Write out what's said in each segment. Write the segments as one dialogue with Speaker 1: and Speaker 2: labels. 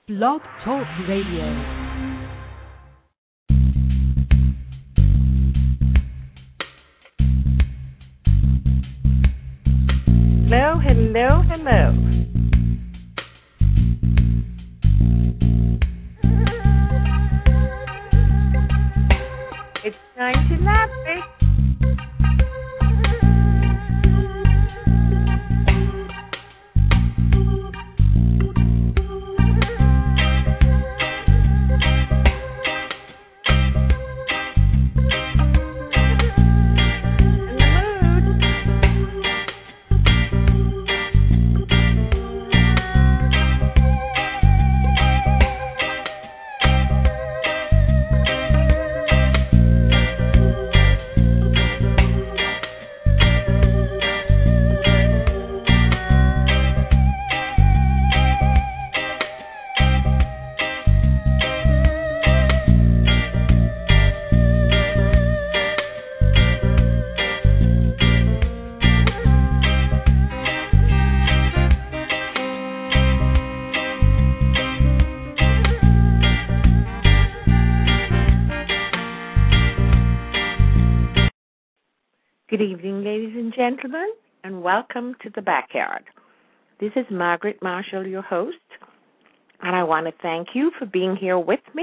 Speaker 1: Blog Talk Radio.
Speaker 2: Hello, hello, hello. It's time to laugh, babe. Good evening, ladies and gentlemen, and welcome to the backyard. This is Margaret Marshall, your host, and I want to thank you for being here with me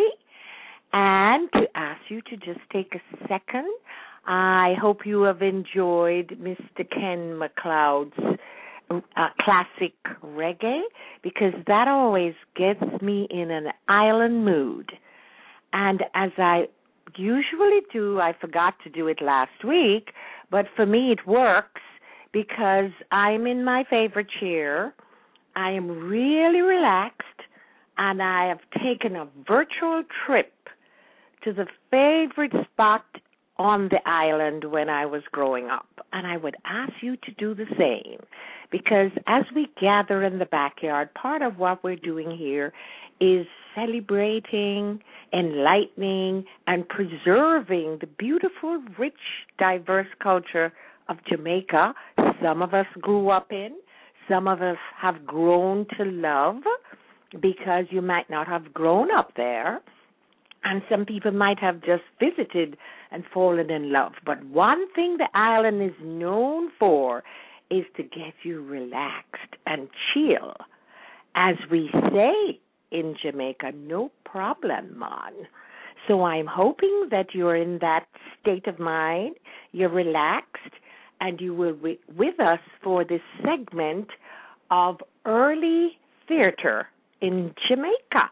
Speaker 2: and to ask you to just take a second. I hope you have enjoyed Mr. Ken McLeod's classic reggae, because that always gets me in an island mood. And as I usually do, I forgot to do it last week, but for me it works because I'm in my favorite chair. I am really relaxed, and I have taken a virtual trip to the favorite spot on the island when I was growing up. And I would ask you to do the same, because as we gather in the backyard, part of what we're doing here is celebrating, enlightening, and preserving the beautiful, rich, diverse culture of Jamaica. Some of us grew up in, some of us have grown to love, because you might not have grown up there, and some people might have just visited and fallen in love. But one thing the island is known for is to get you relaxed and chill. As we say in Jamaica, no problem, man. So I'm hoping that you're in that state of mind, you're relaxed, and you will be with us for this segment of early theater in Jamaica,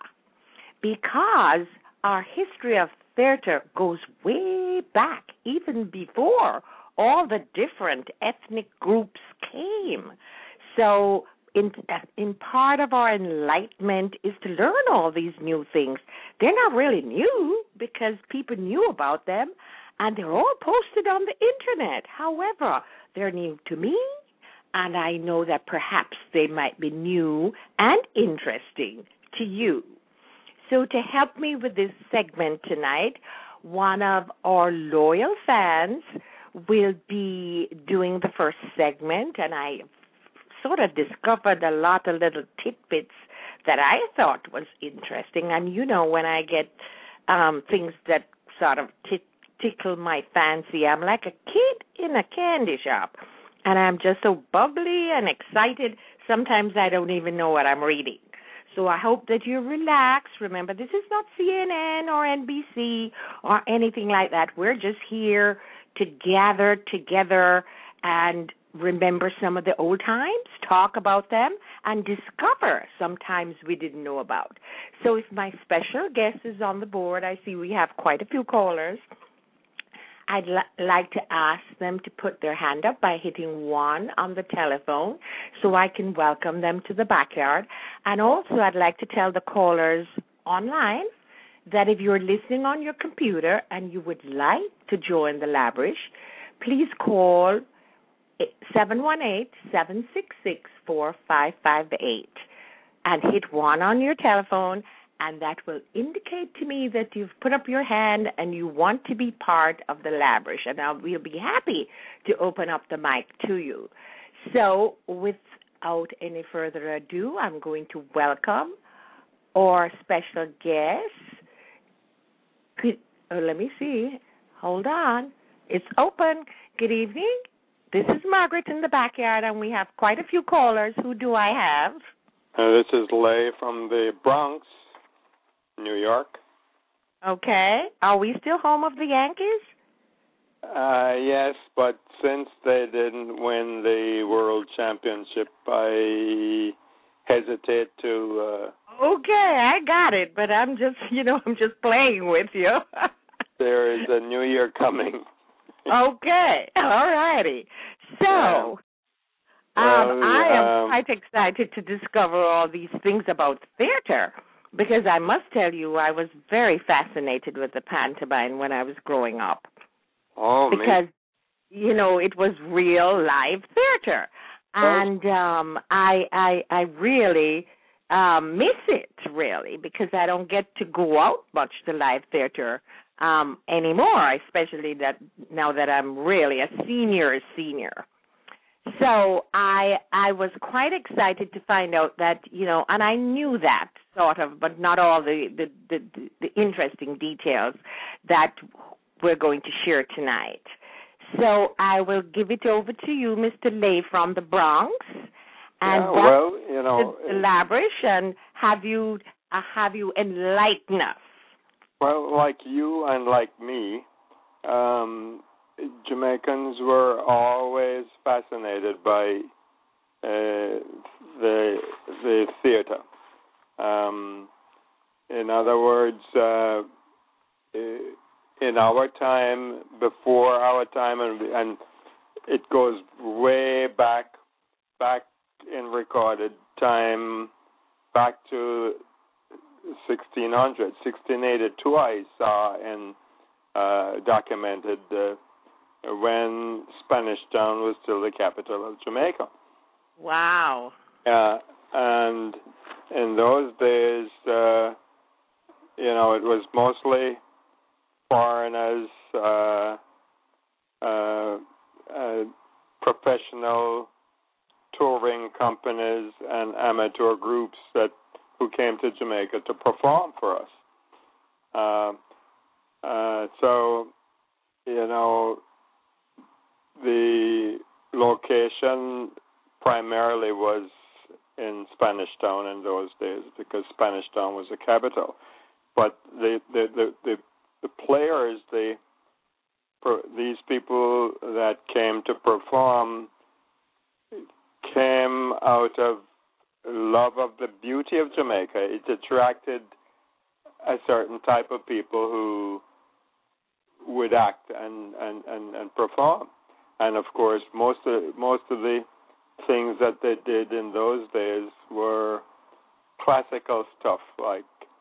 Speaker 2: because our history of theater goes way back, even before all the different ethnic groups came. So in part of our enlightenment is to learn all these new things. They're not really new because people knew about them, and they're all posted on the internet. However, they're new to me, and I know that perhaps they might be new and interesting to you. So to help me with this segment tonight, one of our loyal fans will be doing the first segment, and I sort of discovered a lot of little tidbits that I thought was interesting. And you know, when I get things that sort of tickle my fancy, I'm like a kid in a candy shop, and I'm just so bubbly and excited, sometimes I don't even know what I'm reading. So I hope that you're relaxed. Remember, this is not CNN or NBC or anything like that. We're just here to gather together and remember some of the old times, talk about them, and discover sometimes we didn't know about. So if my special guest is on the board, I see we have quite a few callers. I'd like to ask them to put their hand up by hitting 1 on the telephone so I can welcome them to the backyard. And also I'd like to tell the callers online that if you're listening on your computer and you would like to join the Labrish, please call 718-766-4558 and hit 1 on your telephone, and that will indicate to me that you've put up your hand and you want to be part of the Labrish, and we'll be happy to open up the mic to you. So without any further ado, I'm going to welcome or special guest. Let me see. Hold on. It's open. Good evening. This is Margaret in the backyard, and we have quite a few callers. Who do I have?
Speaker 3: This is Lay from the Bronx, New York.
Speaker 2: Okay. Are we still home of the Yankees?
Speaker 3: Yes, but since they didn't win the World Championship, I hesitate to...
Speaker 2: Okay, I got it, but I'm just playing with you.
Speaker 3: There is a new year coming.
Speaker 2: Okay, all righty. So, I am quite excited to discover all these things about theater, because I must tell you, I was very fascinated with the pantomime when I was growing up.
Speaker 3: Oh,
Speaker 2: because, it was real live theater. And I really miss it, really, because I don't get to go out much to live theater anymore, especially now that I'm really a senior. So I was quite excited to find out that, and I knew that sort of, but not all the interesting details that we're going to share tonight. So I will give it over to you, Mr. Lay from the Bronx. And elaborate and have you enlighten us.
Speaker 3: Well, like you and like me, Jamaicans were always fascinated by the theater. In other words, in our time, before our time, and it goes way back in recorded time, back to 1682, I saw and documented when Spanish Town was still the capital of Jamaica.
Speaker 2: Wow.
Speaker 3: And in those days, it was mostly foreigners, professional touring companies, and amateur groups who came to Jamaica to perform for us. So, the location primarily was in Spanish Town in those days because Spanish Town was the capital. But the players, these people that came to perform came out of love of the beauty of Jamaica. It attracted a certain type of people who would act and perform. And of course, most of the things that they did in those days were classical stuff. Like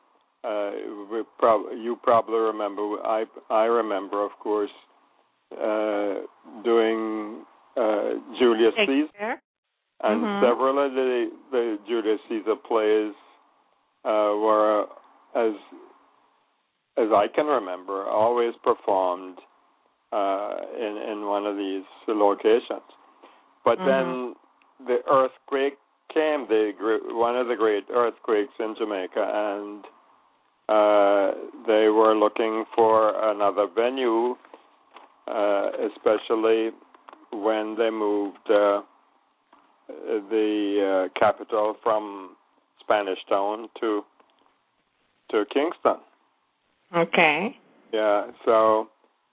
Speaker 3: you probably remember. I remember, of course, doing Julius Caesar. And several of the Julius Caesar plays were, as I can remember, always performed in one of these locations. But then the earthquake came, one of the great earthquakes in Jamaica, and they were looking for another venue, especially when they moved the capital from Spanish Town to Kingston.
Speaker 2: Okay.
Speaker 3: Yeah. So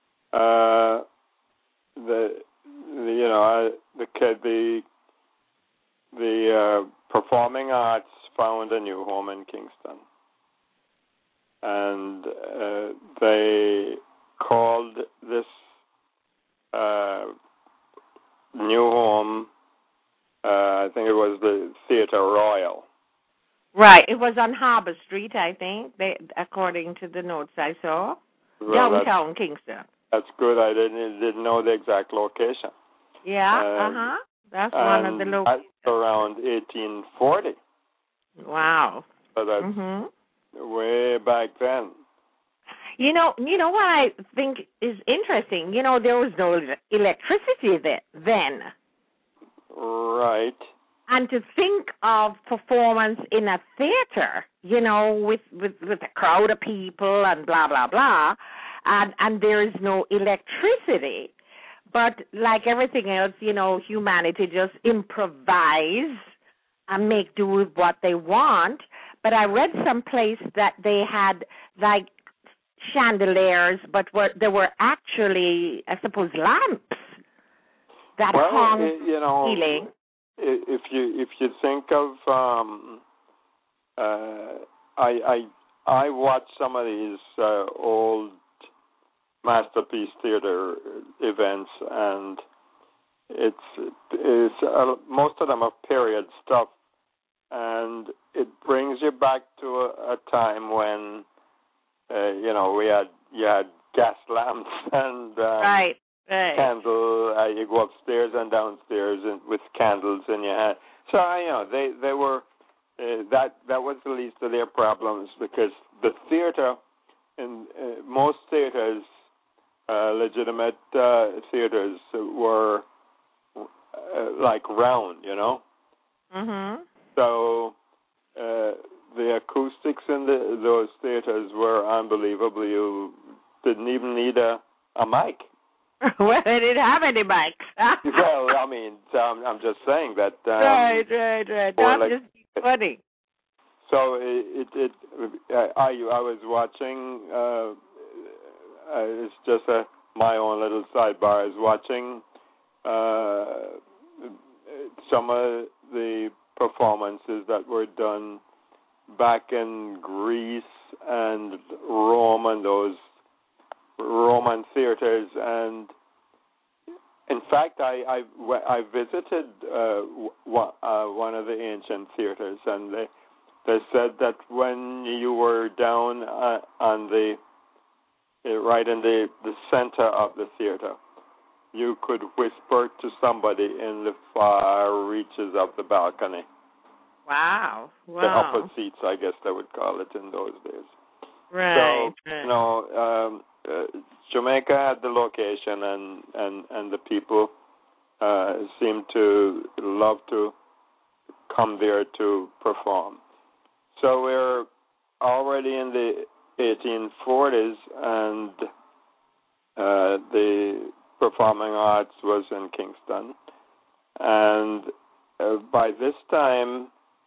Speaker 3: the performing arts found a new home in Kingston, and they called this new home. I think it was the Theatre Royal.
Speaker 2: Right. It was on Harbor Street, I think, according to the notes I saw.
Speaker 3: Well,
Speaker 2: downtown Kingston.
Speaker 3: That's good. I didn't know the exact location.
Speaker 2: Yeah, That's one of the locations.
Speaker 3: That's around 1840.
Speaker 2: Wow.
Speaker 3: So that's way back then.
Speaker 2: You know what I think is interesting? There was no electricity then.
Speaker 3: Right.
Speaker 2: And to think of performance in a theater, with a crowd of people and blah, blah, blah, and there is no electricity. But like everything else, humanity just improvise and make do with what they want. But I read someplace that they had like chandeliers, but there were actually, I suppose, lamps that hung ceiling.
Speaker 3: If you think of, I watched some of these old Masterpiece Theater events, and it's most of them are period stuff, and it brings you back to a time when you had gas lamps and
Speaker 2: right.
Speaker 3: candle. You go upstairs and downstairs and with candles in your hand. So they were that was the least of their problems, because the theater in most theaters, legitimate theaters, were like round,
Speaker 2: Mhm.
Speaker 3: So the acoustics in those theaters were unbelievable. You didn't even need a mic.
Speaker 2: Well, they didn't have any mics.
Speaker 3: Well, I mean, I'm just saying that.
Speaker 2: Right. That's just funny.
Speaker 3: So I was watching. It's just my own little sidebar. I was watching some of the performances that were done back in Greece and Rome and those Roman theaters, and in fact, I visited one of the ancient theaters, and they said that when you were down on the right in the center of the theater, you could whisper to somebody in the far reaches of the balcony.
Speaker 2: Wow.
Speaker 3: The upper seats, I guess they would call it in those days.
Speaker 2: Right.
Speaker 3: So, Jamaica had the location, and the people seemed to love to come there to perform. So we're already in the 1840s, and the performing arts was in Kingston, and by this time,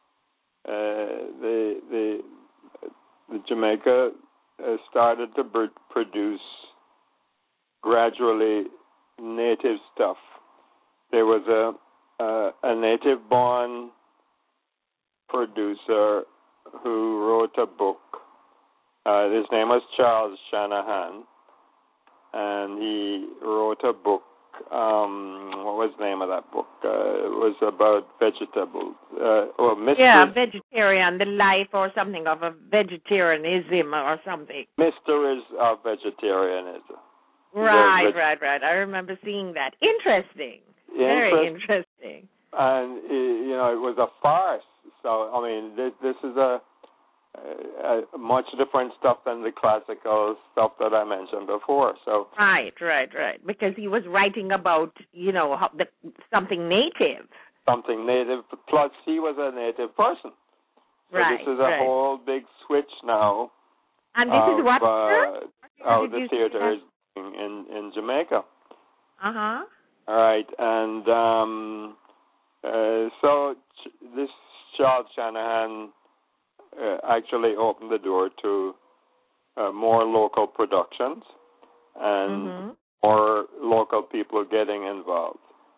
Speaker 3: the Jamaica started to produce gradually native stuff. There was a native-born producer who wrote a book. His name was Charles Shanahan, and he wrote a book. What was the name of that book? It was about vegetables.
Speaker 2: Vegetarian, the life or something of a vegetarianism or something.
Speaker 3: Mysteries of Vegetarianism.
Speaker 2: Right. I remember seeing that. Interesting. Very interesting.
Speaker 3: And, it was a farce. So, I mean, this is a much different stuff than the classical stuff that I mentioned before. So
Speaker 2: right, because he was writing about something native.
Speaker 3: Something native. Plus, he was a native person. So this is a whole big switch now.
Speaker 2: And this is what
Speaker 3: how the theater is in Jamaica.
Speaker 2: All
Speaker 3: right, and so this Charles Shanahan actually opened the door to more local productions and more local people getting involved.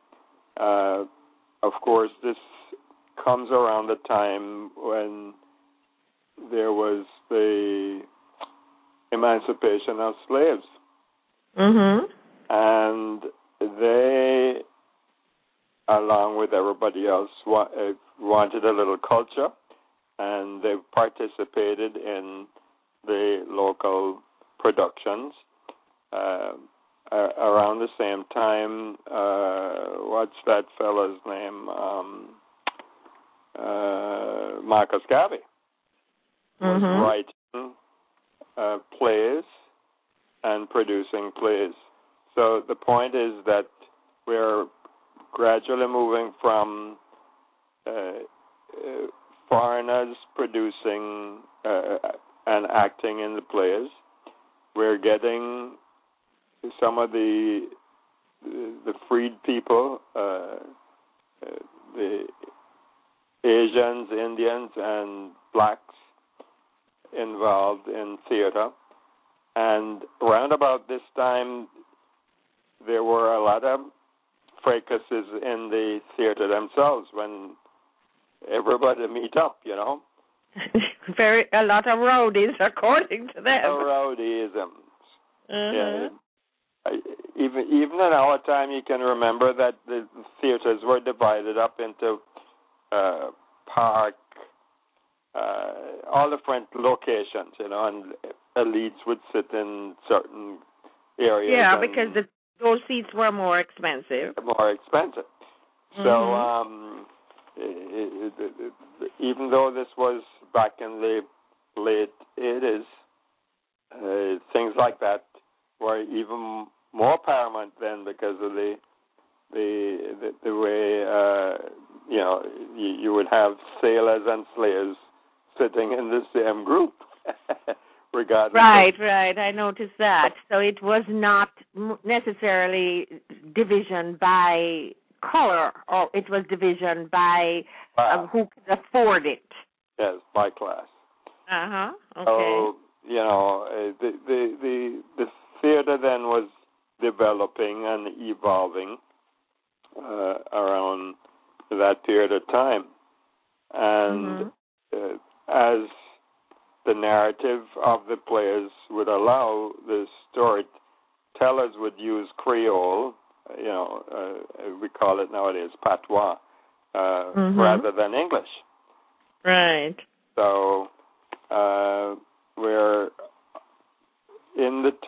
Speaker 3: Of course, this comes around the time when there was the emancipation of slaves. And they, along with everybody else, wanted a little culture, and they participated in the local productions. Around the same time, what's that fellow's name? Marcus Garvey was writing plays and producing plays. So the point is that we're gradually moving from foreigners producing and acting in the plays. We're getting some of the freed people, the Asians, Indians, and blacks involved in theater. And around about this time, there were a lot of fracases in the theater themselves when everybody meet up, you know.
Speaker 2: A lot of rowdies, according to them.
Speaker 3: Rowdyism.
Speaker 2: Uh-huh.
Speaker 3: Yeah. Even in our time, you can remember that the theaters were divided up into park, all different locations, you know, and elites would sit in certain areas.
Speaker 2: Yeah, because those seats were more expensive.
Speaker 3: Mm-hmm. So even though this was back in the late 80s, things like that were even more paramount then because of the way you know, you would have sailors and slayers sitting in the same group. Regardless.
Speaker 2: Right. I noticed that. So it was not necessarily division by color, or it was division by who could afford it.
Speaker 3: Yes, by class.
Speaker 2: Okay.
Speaker 3: So you know, the theater then was developing and evolving around that period of time, and as the narrative of the players would allow, the storytellers would use Creole, you know, we call it nowadays patois, rather than English.
Speaker 2: Right.
Speaker 3: So we're in the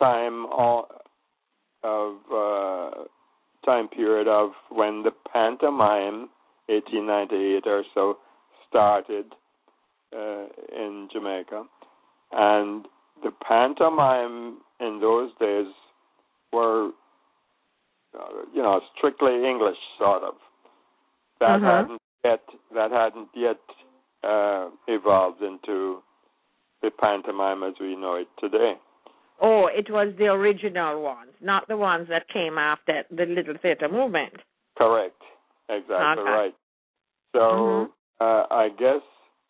Speaker 3: time period of when the pantomime, 1898 or so, started in Jamaica, and the pantomime in those days were, you know, strictly English, sort of. That hadn't yet evolved into the pantomime as we know it today.
Speaker 2: Oh, it was the original ones, not the ones that came after the Little Theater movement.
Speaker 3: Correct. Exactly right. So I guess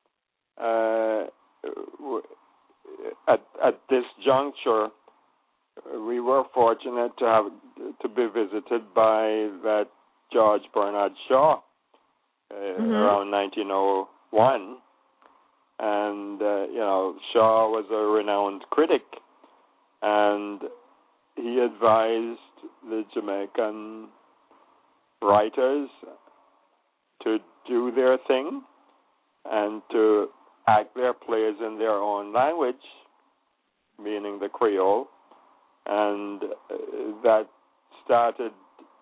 Speaker 3: at this juncture, we were fortunate to be visited by that George Bernard Shaw around 1901, and you know, Shaw was a renowned critic, and he advised the Jamaican writers to do their thing and to act their plays in their own language, meaning the Creole, and that started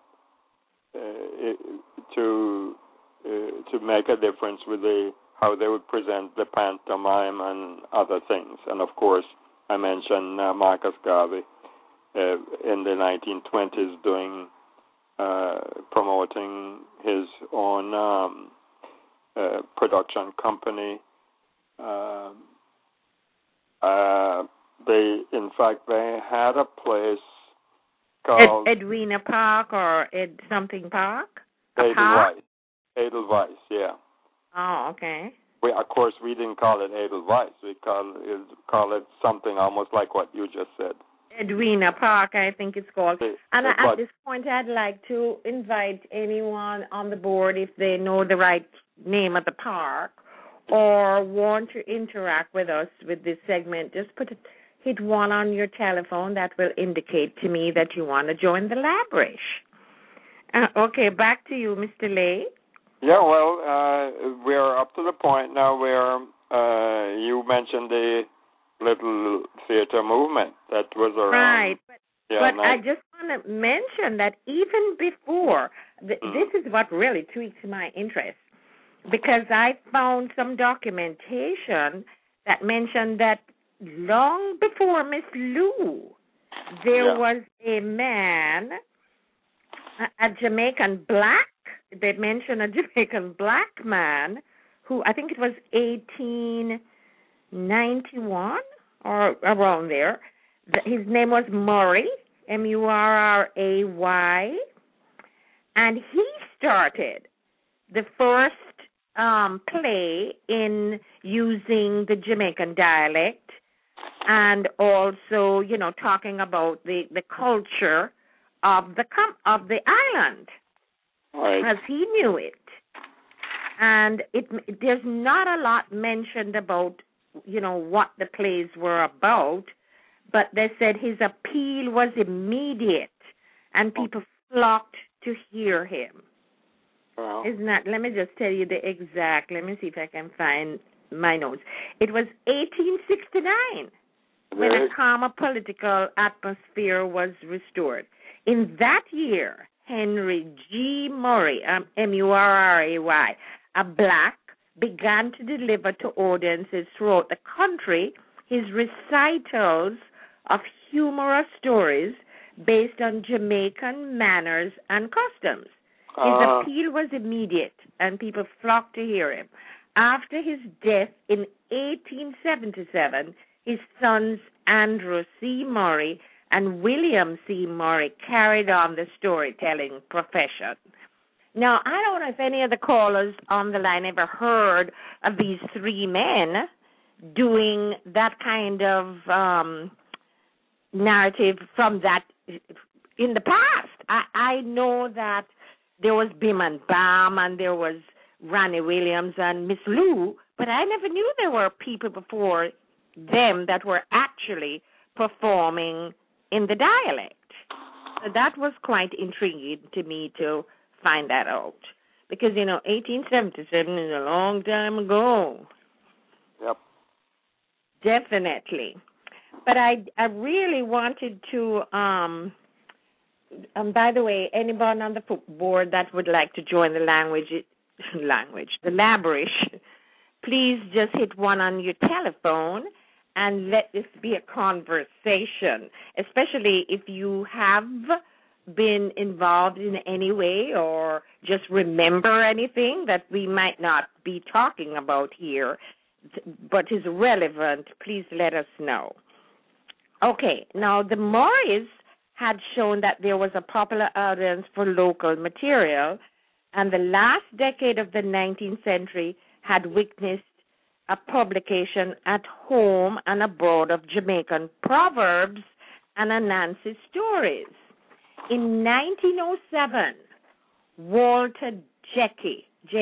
Speaker 3: to make a difference with how they would present the pantomime and other things. And of course, I mentioned Marcus Garvey in the 1920s doing promoting his own production company. They had a place called
Speaker 2: Edwina Park or something Park.
Speaker 3: Edelweiss, yeah.
Speaker 2: Oh, okay.
Speaker 3: We didn't call it Edelweiss. We call it something almost like what you just said.
Speaker 2: Edwina Park, I think it's called. And at this point, I'd like to invite anyone on the board, if they know the right name of the park or want to interact with us with this segment, just hit 1 on your telephone. That will indicate to me that you want to join the Labrish. Okay, back to you, Mr. Lay.
Speaker 3: Yeah, well, we're up to the point now where you mentioned the Little Theater movement that was around.
Speaker 2: Right, but I just want to mention that even before, this is what really tweaks my interest, because I found some documentation that mentioned that long before Miss Lou, there was a man, a Jamaican black they mention a Jamaican black man who I think it was 1891 or around there. His name was Murray, Murray, and he started the first play in using the Jamaican dialect and also, talking about the culture of the island,
Speaker 3: Right.
Speaker 2: as he knew it. And there's not a lot mentioned about, what the plays were about, but they said his appeal was immediate, and people flocked to hear him.
Speaker 3: Well,
Speaker 2: Isn't that? Let me just tell you the exact. Let me see if I can find my notes. It was 1869 when a calmer political atmosphere was restored. In that year, Henry G. Murray, Murray, a black, began to deliver to audiences throughout the country his recitals of humorous stories based on Jamaican manners and customs. His appeal was immediate, and people flocked to hear him. After his death in 1877, his sons Andrew C. Murray and William C. Murray carried on the storytelling profession. Now, I don't know if any of the callers on the line ever heard of these three men doing that kind of narrative from that in the past. I know that there was Bim and Bam and there was Ronnie Williams and Miss Lou, but I never knew there were people before them that were actually performing in the dialect. So that was quite intriguing to me to find that out. Because, 1877 is a long time ago.
Speaker 3: Yep.
Speaker 2: Definitely. But I really wanted to, by the way, anyone on the board that would like to join the the Laborish, please just hit 1 on your telephone and let this be a conversation, especially if you have been involved in any way or just remember anything that we might not be talking about here, but is relevant. Please let us know. Okay, now the Murrays had shown that there was a popular audience for local material, and the last decade of the 19th century had witnessed a publication at home and abroad of Jamaican proverbs and Anansi stories. In 1907, Walter Jeky,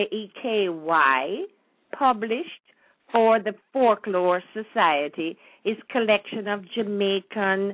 Speaker 2: Jeky, published for the Folklore Society his collection of Jamaican,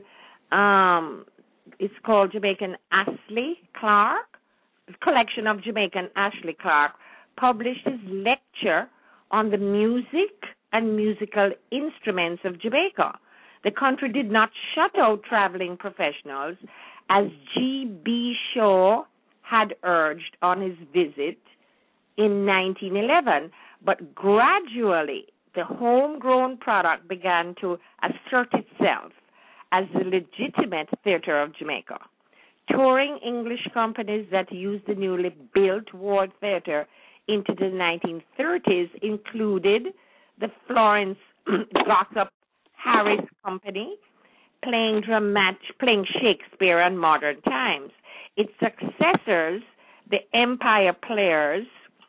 Speaker 2: it's called Jamaican Ashley Clark, collection of Jamaican Ashley Clark, published his lecture on the music and musical instruments of Jamaica. The country did not shut out traveling professionals, as G.B. Shaw had urged on his visit in 1911, but gradually the homegrown product began to assert itself as the legitimate theater of Jamaica. Touring English companies that used the newly built Ward Theater into the 1930s included the Florence Glossop Harris Company, playing Shakespeare and modern times. Its successors, the Empire Players,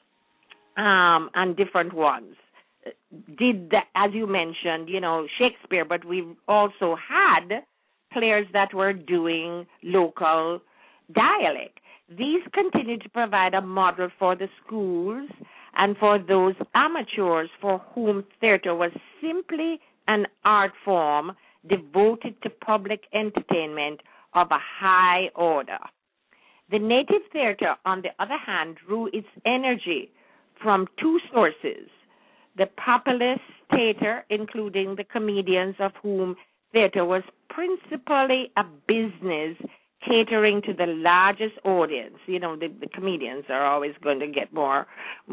Speaker 2: and different ones, did that, as you mentioned, Shakespeare, but we also had players that were doing local dialect. These continue to provide a model for the schools and for those amateurs for whom theater was simply an art form devoted to public entertainment of a high order. The native theater, on the other hand, drew its energy from two sources: the populace theater, including the comedians of whom theater was principally a business catering to the largest audience. The comedians are always going to get more,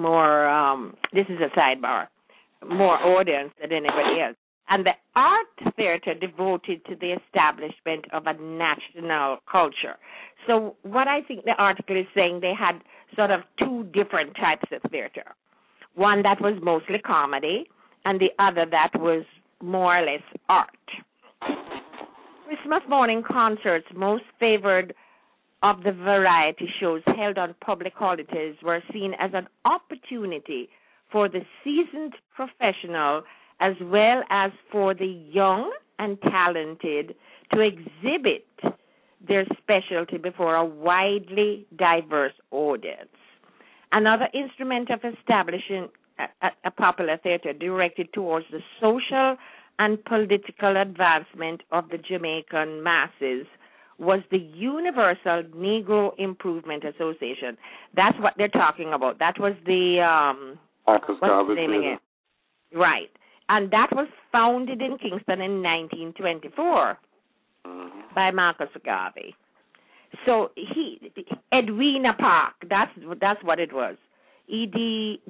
Speaker 2: this is a sidebar, more audience than anybody else. And the art theater devoted to the establishment of a national culture. So what I think the article is saying, they had sort of two different types of theater. One that was mostly comedy, and the other that was more or less art. Christmas morning concerts, most favored of the variety shows held on public holidays, were seen as an opportunity for the seasoned professional as well as for the young and talented to exhibit their specialty before a widely diverse audience. Another instrument of establishing a popular theater directed towards the social and political advancement of the Jamaican masses was the Universal Negro Improvement Association. That's what they're talking about. That was the what's the name again? Right. And that was founded in Kingston in 1924 by Marcus Garvey. So Edwina Park, that's what it was. It's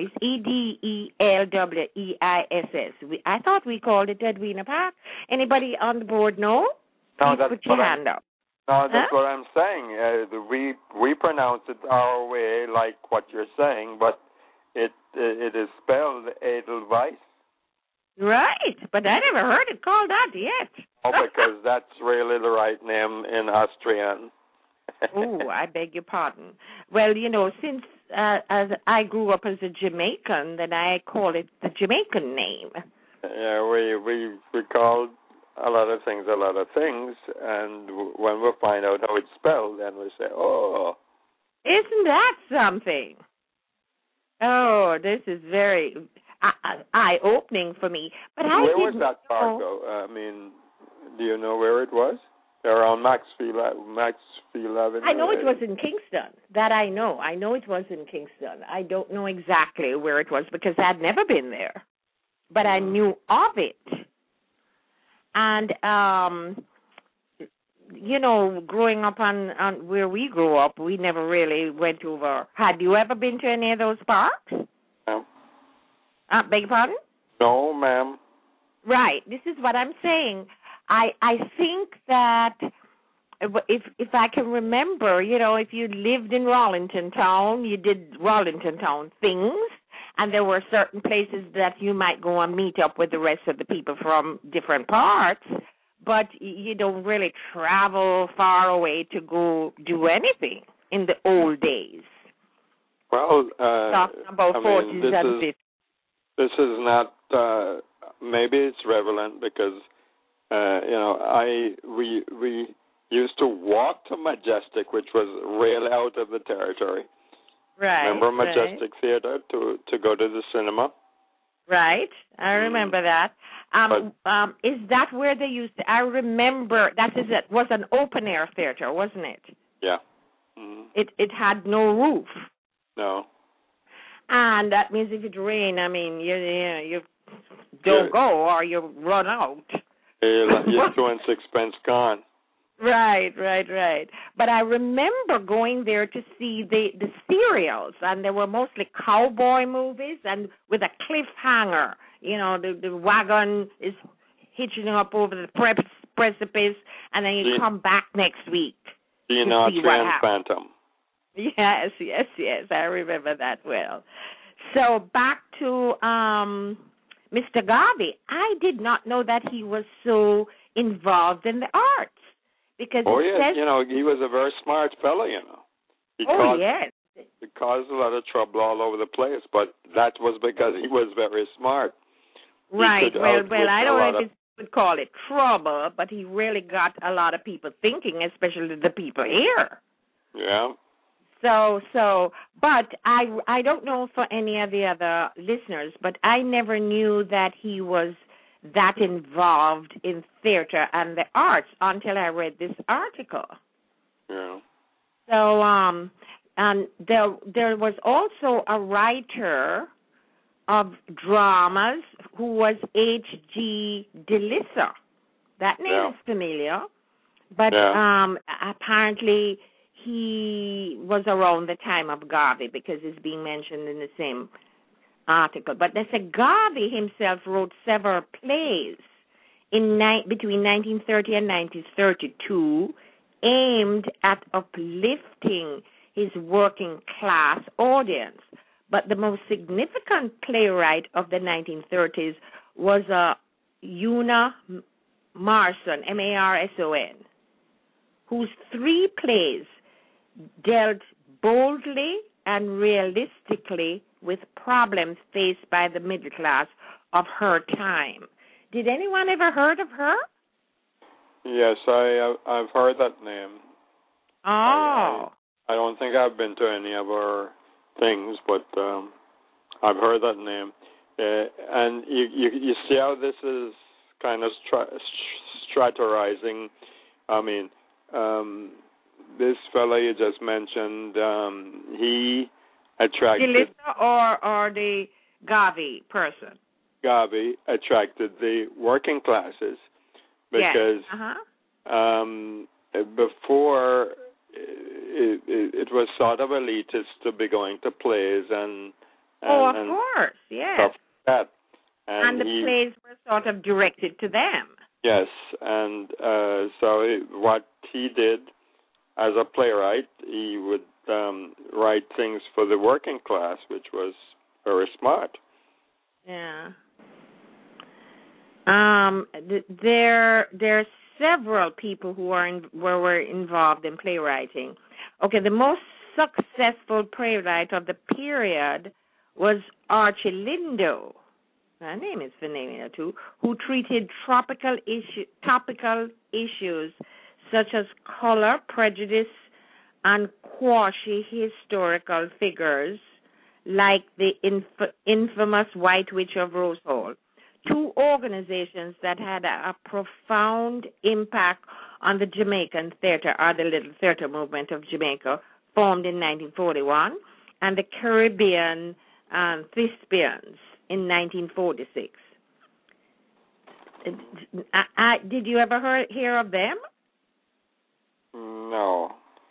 Speaker 2: Edelweiss. I thought we called it Edwina Park. Anybody on the board know?
Speaker 3: No,
Speaker 2: Please put your hand up.
Speaker 3: No, that's what I'm saying. We pronounce it our way, like what you're saying, but it is spelled Edelweiss.
Speaker 2: Right, but I never heard it called that yet.
Speaker 3: Oh, because that's really the right name in Austrian.
Speaker 2: Oh, I beg your pardon. Well, since as I grew up as a Jamaican, then I call it the Jamaican name.
Speaker 3: Yeah, we called a lot of things, and when we find out how it's spelled, then we say, oh.
Speaker 2: Isn't that something? Oh, this is very eye-opening for me. But
Speaker 3: where was that park, though? I mean, do you know where it was? Around Maxfield Avenue.
Speaker 2: I know it was in Kingston. That I know. I know it was in Kingston. I don't know exactly where it was because I'd never been there. But I knew of it. And, growing up on where we grew up, we never really went over. Had you ever been to any of those parks?
Speaker 3: No.
Speaker 2: Beg your pardon?
Speaker 3: No, ma'am.
Speaker 2: Right. This is what I'm saying. I think that if I can remember, if you lived in Rollington Town, you did Rollington Town things, and there were certain places that you might go and meet up with the rest of the people from different parts, but you don't really travel far away to go do anything in the old days.
Speaker 3: Well,
Speaker 2: talking about 40s and 50s.
Speaker 3: This is not. Maybe it's relevant because we used to walk to Majestic, which was really out of the territory.
Speaker 2: Right.
Speaker 3: Remember Majestic Theater to go to the cinema?
Speaker 2: Right. I remember that. Is that where they used to? I remember it was an open air theater, wasn't it?
Speaker 3: Yeah. Mm-hmm.
Speaker 2: It had no roof.
Speaker 3: No.
Speaker 2: And that means if it rains, I mean, you don't go or you run out.
Speaker 3: You're 2 and 6 pence gone.
Speaker 2: Right. But I remember going there to see the serials, and they were mostly cowboy movies and with a cliffhanger. The wagon is hitching up over the precipice, and then you come back next week.
Speaker 3: Trans Phantom.
Speaker 2: Yes, I remember that well. So back to Mr. Garvey. I did not know that he was so involved in the arts. Because
Speaker 3: he was a very smart fellow, He caused a lot of trouble all over the place, but that was because he was very smart.
Speaker 2: Right. Well, I don't know if you would call it trouble, but he really got a lot of people thinking, especially the people here.
Speaker 3: Yeah.
Speaker 2: But I don't know for any of the other listeners, but I never knew that he was that involved in theater and the arts until I read this article.
Speaker 3: Yeah.
Speaker 2: So, and there was also a writer of dramas who was H.G. DeLissa. That name is familiar, but apparently he was around the time of Garvey because it's being mentioned in the same article. But they say Garvey himself wrote several plays between 1930 and 1932 aimed at uplifting his working class audience. But the most significant playwright of the 1930s was Una Marson, Marson, whose 3 plays dealt boldly and realistically with problems faced by the middle class of her time. Did anyone ever heard of her?
Speaker 3: Yes, I've heard that name.
Speaker 2: Oh.
Speaker 3: I don't think I've been to any of her things, but I've heard that name. And you see how this is kind of stratorizing. I mean, this fellow you just mentioned, he attracted...
Speaker 2: Delissa or the Garvey person?
Speaker 3: Garvey attracted the working classes because before it was sort of elitist to be going to plays and
Speaker 2: of course, yes.
Speaker 3: Stuff like that.
Speaker 2: And the plays were sort of directed to them.
Speaker 3: Yes, and what he did as a playwright, he would write things for the working class, which was very smart.
Speaker 2: Yeah. There are several people who were involved in playwriting. Okay, the most successful playwright of the period was Archie Lindo. That name is familiar too. Who treated topical issues such as color, prejudice, and quasi-historical figures like the infamous White Witch of Rose Hall. 2 organizations that had a profound impact on the Jamaican theater, or the Little Theater Movement of Jamaica, formed in 1941, and the Caribbean Thespians in 1946. Did you ever hear of them?
Speaker 3: No.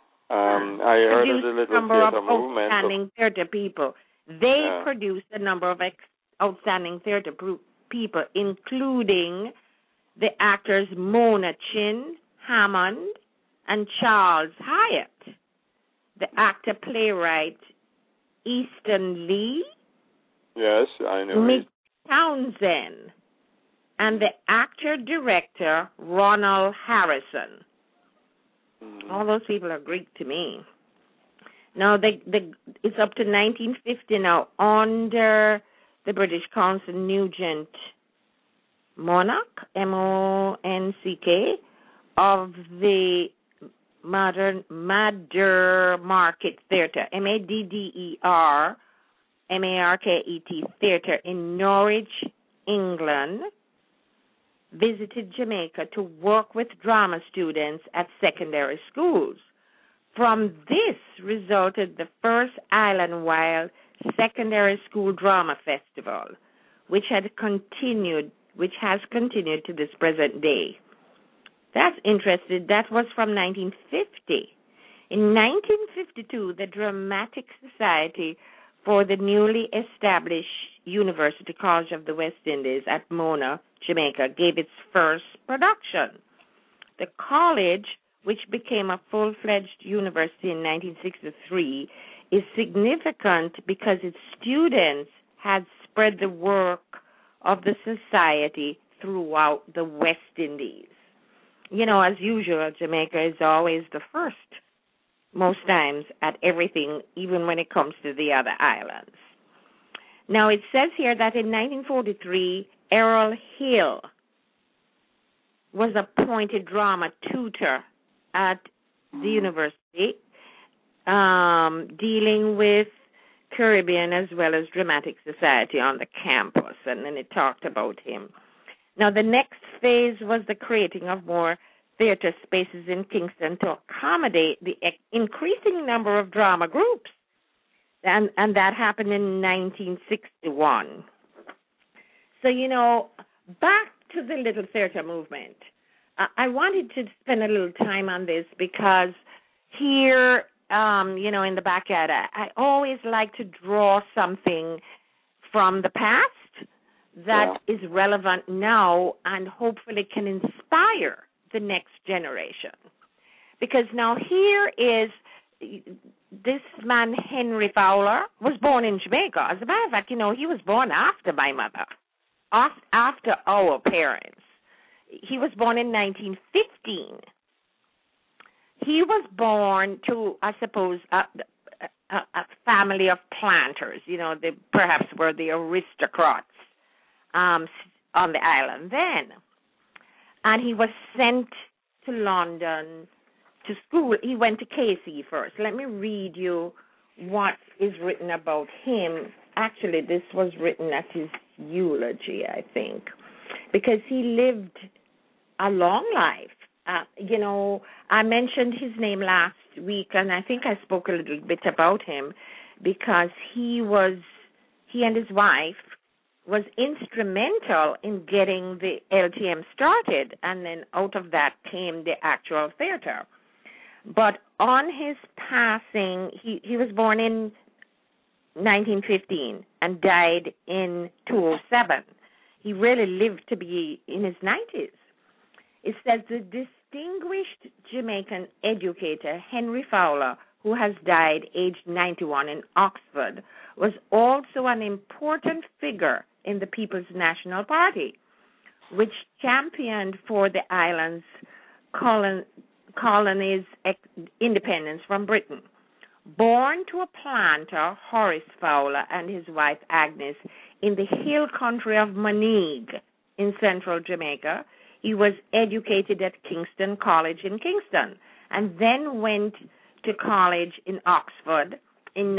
Speaker 3: I heard of the Little Theater Movement.
Speaker 2: Outstanding theater people. They produced a number of outstanding theater people, including the actors Mona Chin, Hammond, and Charles Hyatt. The actor-playwright Easton Lee.
Speaker 3: Yes, I know.
Speaker 2: Mick Townsend. And the actor-director Ronald Harrison. All those people are Greek to me. Now, it's up to 1950 now under the British Council Nugent Monarch, M-O-N-C-K, of the Madder Market Theatre, M-A-D-D-E-R, M-A-R-K-E-T Theatre in Norwich, England, visited Jamaica to work with drama students at secondary schools. From this resulted the first island-wide secondary school drama festival, which has continued to this present day. That's interesting. That was from 1950. In 1952, the Dramatic Society for the newly established University College of the West Indies at Mona, Jamaica, gave its first production. The college, which became a full-fledged university in 1963, is significant because its students had spread the work of the society throughout the West Indies. You know, as usual, Jamaica is always the first, most times, at everything, even when it comes to the other islands. Now, it says here that in 1943, Errol Hill was appointed drama tutor at the university, dealing with Caribbean as well as Dramatic Society on the campus, and then it talked about him. Now, the next phase was the creating of more theater spaces in Kingston to accommodate the increasing number of drama groups, and that happened in 1961. So, you know, back to the Little Theater Movement. I wanted to spend a little time on this because here, you know, in the backyard, I always like to draw something from the past that is relevant now and hopefully can inspire the next generation. Because now here is this man, Henry Fowler, was born in Jamaica. As a matter of fact, he was born after my mother, after our parents. He was born in 1915. He was born to, I suppose, a family of planters. They perhaps were the aristocrats on the island then. And he was sent to London to school. He went to KC first. Let me read you what is written about him. Actually, this was written at his eulogy, I think, because he lived a long life. I mentioned his name last week, and I think I spoke a little bit about him because he and his wife was instrumental in getting the LTM started, and then out of that came the actual theater. But on his passing, he was born in 1915 and died in 2007. He really lived to be in his 90s. It says the distinguished Jamaican educator Henry Fowler, who has died aged 91 in Oxford, was also an important figure in the People's National Party, which championed for the island's colony's independence from Britain. Born to a planter, Horace Fowler, and his wife Agnes, in the hill country of Moneague in central Jamaica, he was educated at Kingston College in Kingston and then went to college in Oxford in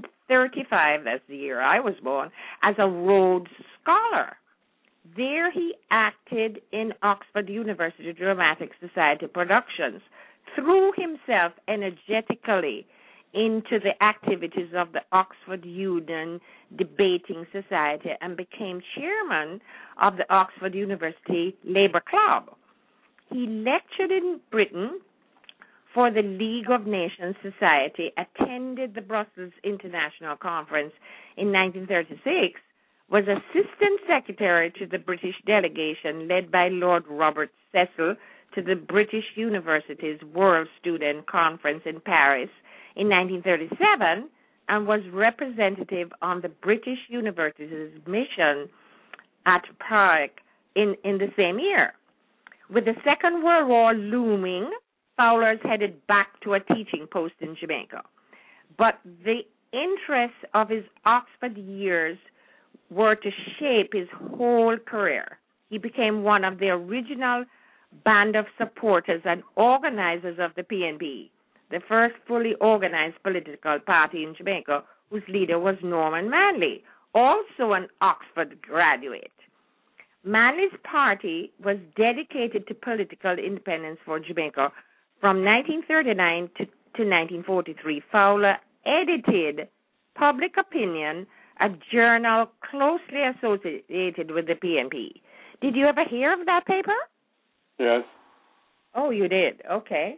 Speaker 2: 1935, that's the year I was born, as a Rhodes Scholar. There he acted in Oxford University Dramatic Society productions, threw himself energetically into the activities of the Oxford Union Debating Society and became chairman of the Oxford University Labour Club. He lectured in Britain for the League of Nations Society, attended the Brussels International Conference in 1936, was assistant secretary to the British delegation led by Lord Robert Cecil to the British University's World Student Conference in Paris in 1937, and was representative on the British University's mission at Prague in the same year. With the Second World War looming, Fowler's headed back to a teaching post in Jamaica. But the interests of his Oxford years were to shape his whole career. He became one of the original band of supporters and organizers of the PNP, the first fully organized political party in Jamaica, whose leader was Norman Manley, also an Oxford graduate. Manley's party was dedicated to political independence for Jamaica. From 1939 to 1943, Fowler edited Public Opinion, a journal closely associated with the PNP. Did you ever hear of that paper?
Speaker 3: Yes.
Speaker 2: Oh, you did? Okay.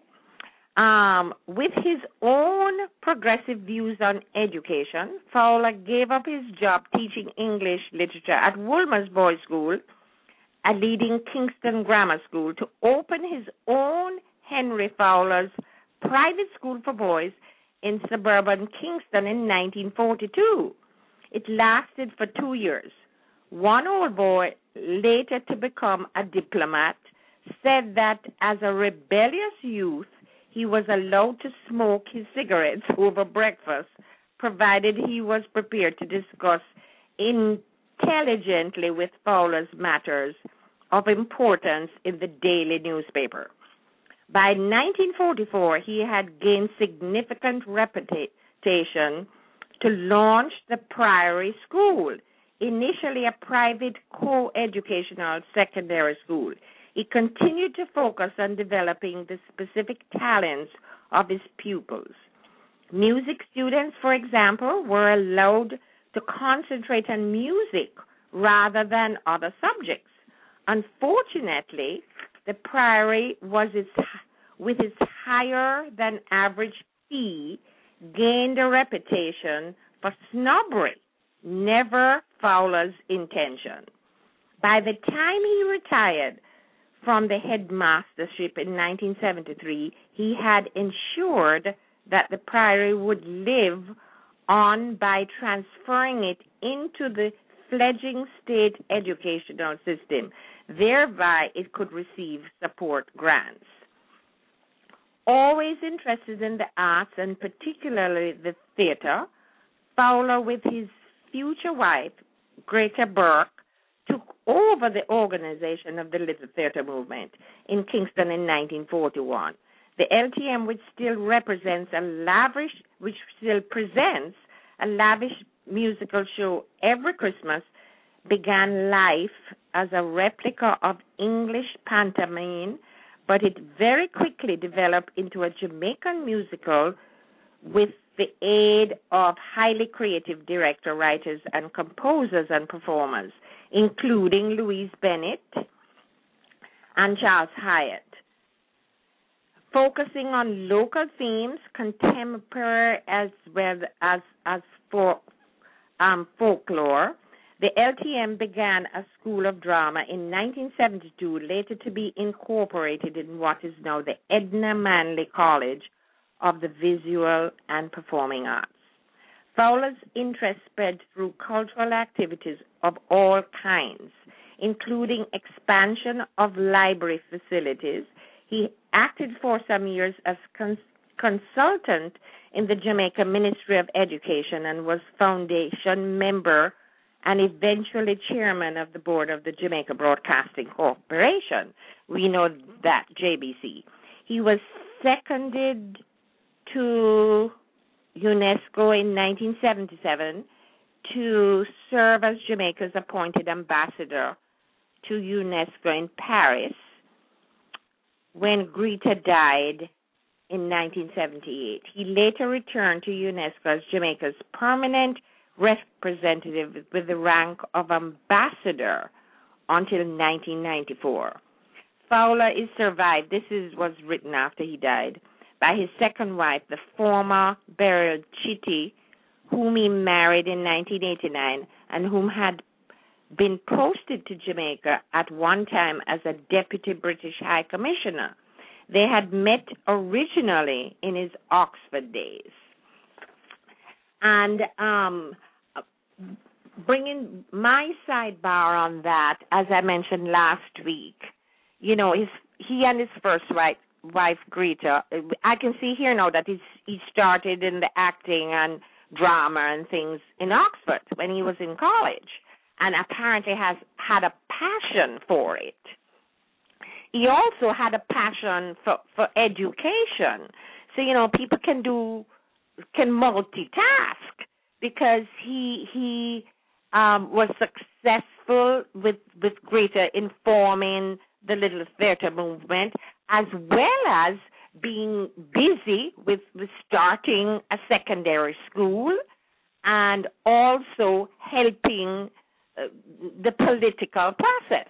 Speaker 2: With his own progressive views on education, Fowler gave up his job teaching English literature at Woolmer's Boys' School, a leading Kingston grammar school, to open his own Henry Fowler's private school for boys in suburban Kingston in 1942. It lasted for 2 years. One old boy, later to become a diplomat, said that as a rebellious youth, he was allowed to smoke his cigarettes over breakfast, provided he was prepared to discuss intelligently with Fowler's matters of importance in the daily newspaper. By 1944, he had gained significant reputation to launch the Priory School, initially a private co-educational secondary school. He continued to focus on developing the specific talents of his pupils. Music students, for example, were allowed to concentrate on music rather than other subjects. Unfortunately, the Priory was with its higher than average fee gained a reputation for snobbery, never Fowler's intention. By the time he retired from the headmastership in 1973, he had ensured that the Priory would live on by transferring it into the fledgling state educational system. Thereby, it could receive support grants. Always interested in the arts and particularly the theater, Fowler, with his future wife, Greta Burke, took over the organization of the Little Theater movement in Kingston in 1941. The LTM, which still presents a lavish musical show every Christmas, began life as a replica of English pantomime, but it very quickly developed into a Jamaican musical with the aid of highly creative director, writers, and composers and performers, including Louise Bennett and Charles Hyatt. Focusing on local themes, contemporary as well as folklore, the LTM began a school of drama in 1972, later to be incorporated in what is now the Edna Manley College of the Visual and Performing Arts. Fowler's interest spread through cultural activities of all kinds, including expansion of library facilities. He acted for some years as consultant in the Jamaica Ministry of Education and was foundation member and eventually chairman of the board of the Jamaica Broadcasting Corporation. We know that, JBC. He was seconded to UNESCO in 1977 to serve as Jamaica's appointed ambassador to UNESCO in Paris when Greta died in 1978. He later returned to UNESCO as Jamaica's permanent representative with the rank of ambassador until 1994. Fowler is survived, was written after he died, by his second wife, the former Beryl Chitty, whom he married in 1989 and whom had been posted to Jamaica at one time as a deputy British High Commissioner. They had met originally in his Oxford days. And bringing my sidebar on that, as I mentioned last week, he and his first wife, Greta, I can see here now that he started in the acting and drama and things in Oxford when he was in college, and apparently has had a passion for it. He also had a passion for education. So, people can multitask, because he was successful with Greta in forming the Little Theater movement, as well as being busy with starting a secondary school and also helping the political process.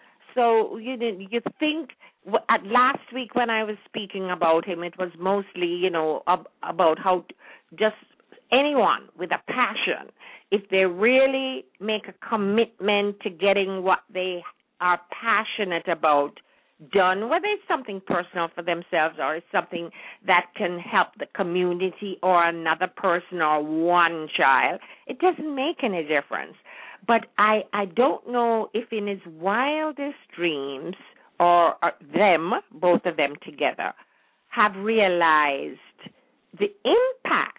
Speaker 2: So you think last week when I was speaking about him, it was mostly, about how just anyone with a passion, if they really make a commitment to getting what they are passionate about done, whether it's something personal for themselves or it's something that can help the community or another person or one child, it doesn't make any difference. But I don't know if in his wildest dreams or them, both of them together, have realized the impact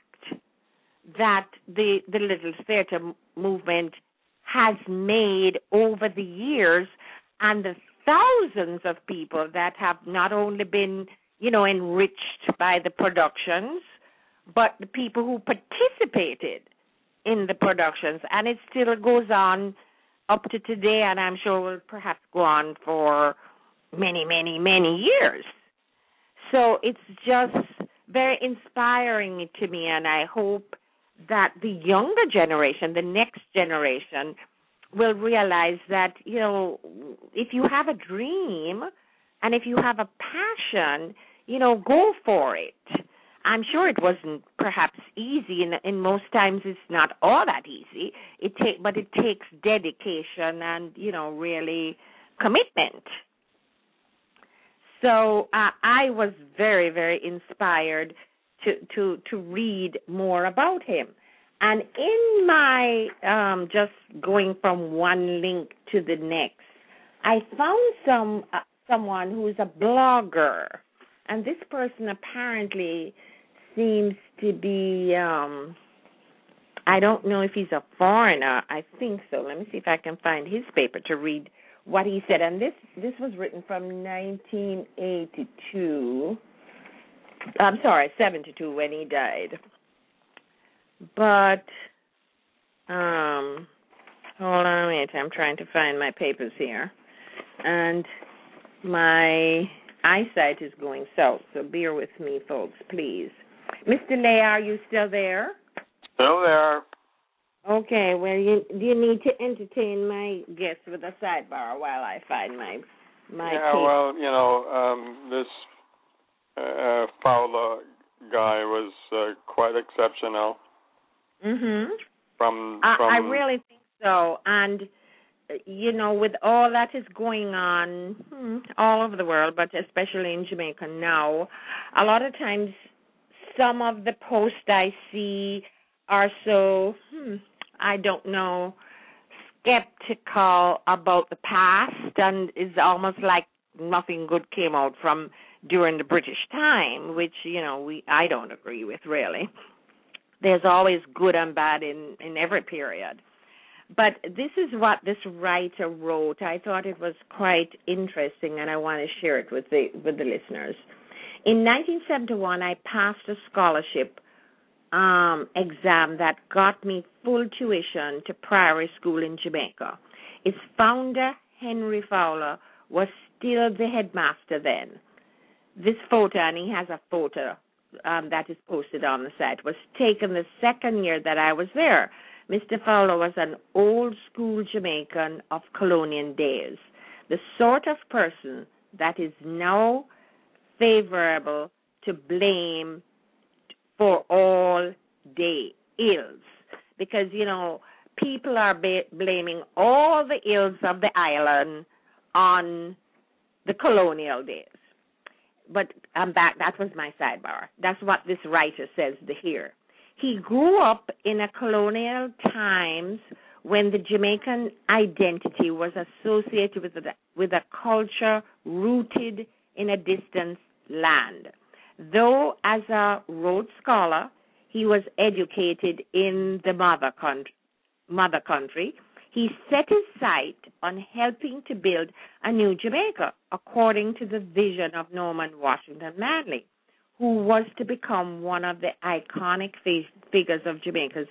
Speaker 2: that the Little Theater movement has made over the years, and the thousands of people that have not only been, enriched by the productions, but the people who participated in the productions. And it still goes on up to today, and I'm sure will perhaps go on for many, many, many years. So it's just very inspiring to me, and I hope that the younger generation, the next generation, will realize that, if you have a dream and if you have a passion, go for it. I'm sure it wasn't perhaps easy, and most times it's not all that easy. But it takes dedication and, really commitment. So I was very, very inspired to read more about him. And in my just going from one link to the next, I found someone who's a blogger, and this person apparently seems to be I don't know if he's a foreigner. I think so. Let me see if I can find his paper to read what he said. And this was written from 1982. I'm sorry, 72 when he died. But hold on a minute. I'm trying to find my papers here, and my eyesight is going south. So bear with me, folks, please. Mr. Lay, are you still there?
Speaker 3: Still there.
Speaker 2: Okay, well, do you need to entertain my guest with a sidebar while I find my
Speaker 3: Yeah,
Speaker 2: tape?
Speaker 3: well, this Fowler guy was quite exceptional.
Speaker 2: Mm-hmm.
Speaker 3: I
Speaker 2: really think so. And, with all that is going on all over the world, but especially in Jamaica now, a lot of times some of the posts I see are so, I don't know, skeptical about the past, and it's almost like nothing good came out from during the British time, which, I don't agree with, really. There's always good and bad in every period. But this is what this writer wrote. I thought it was quite interesting, and I want to share it with the listeners. In 1971, I passed a scholarship exam that got me full tuition to Priory School in Jamaica. Its founder, Henry Fowler, was still the headmaster then. This photo, and he has a photo that is posted on the site, was taken the second year that I was there. Mr. Fowler was an old-school Jamaican of colonial days, the sort of person that is now favorable to blame for all day ills. Because, people are blaming all the ills of the island on the colonial days. But I'm back. That was my sidebar. That's what this writer says here. He grew up in a colonial times when the Jamaican identity was associated with a culture rooted in a distant land. Though as a Rhodes Scholar, he was educated in the mother country, he set his sight on helping to build a new Jamaica according to the vision of Norman Washington Manley, who was to become one of the iconic figures of Jamaica's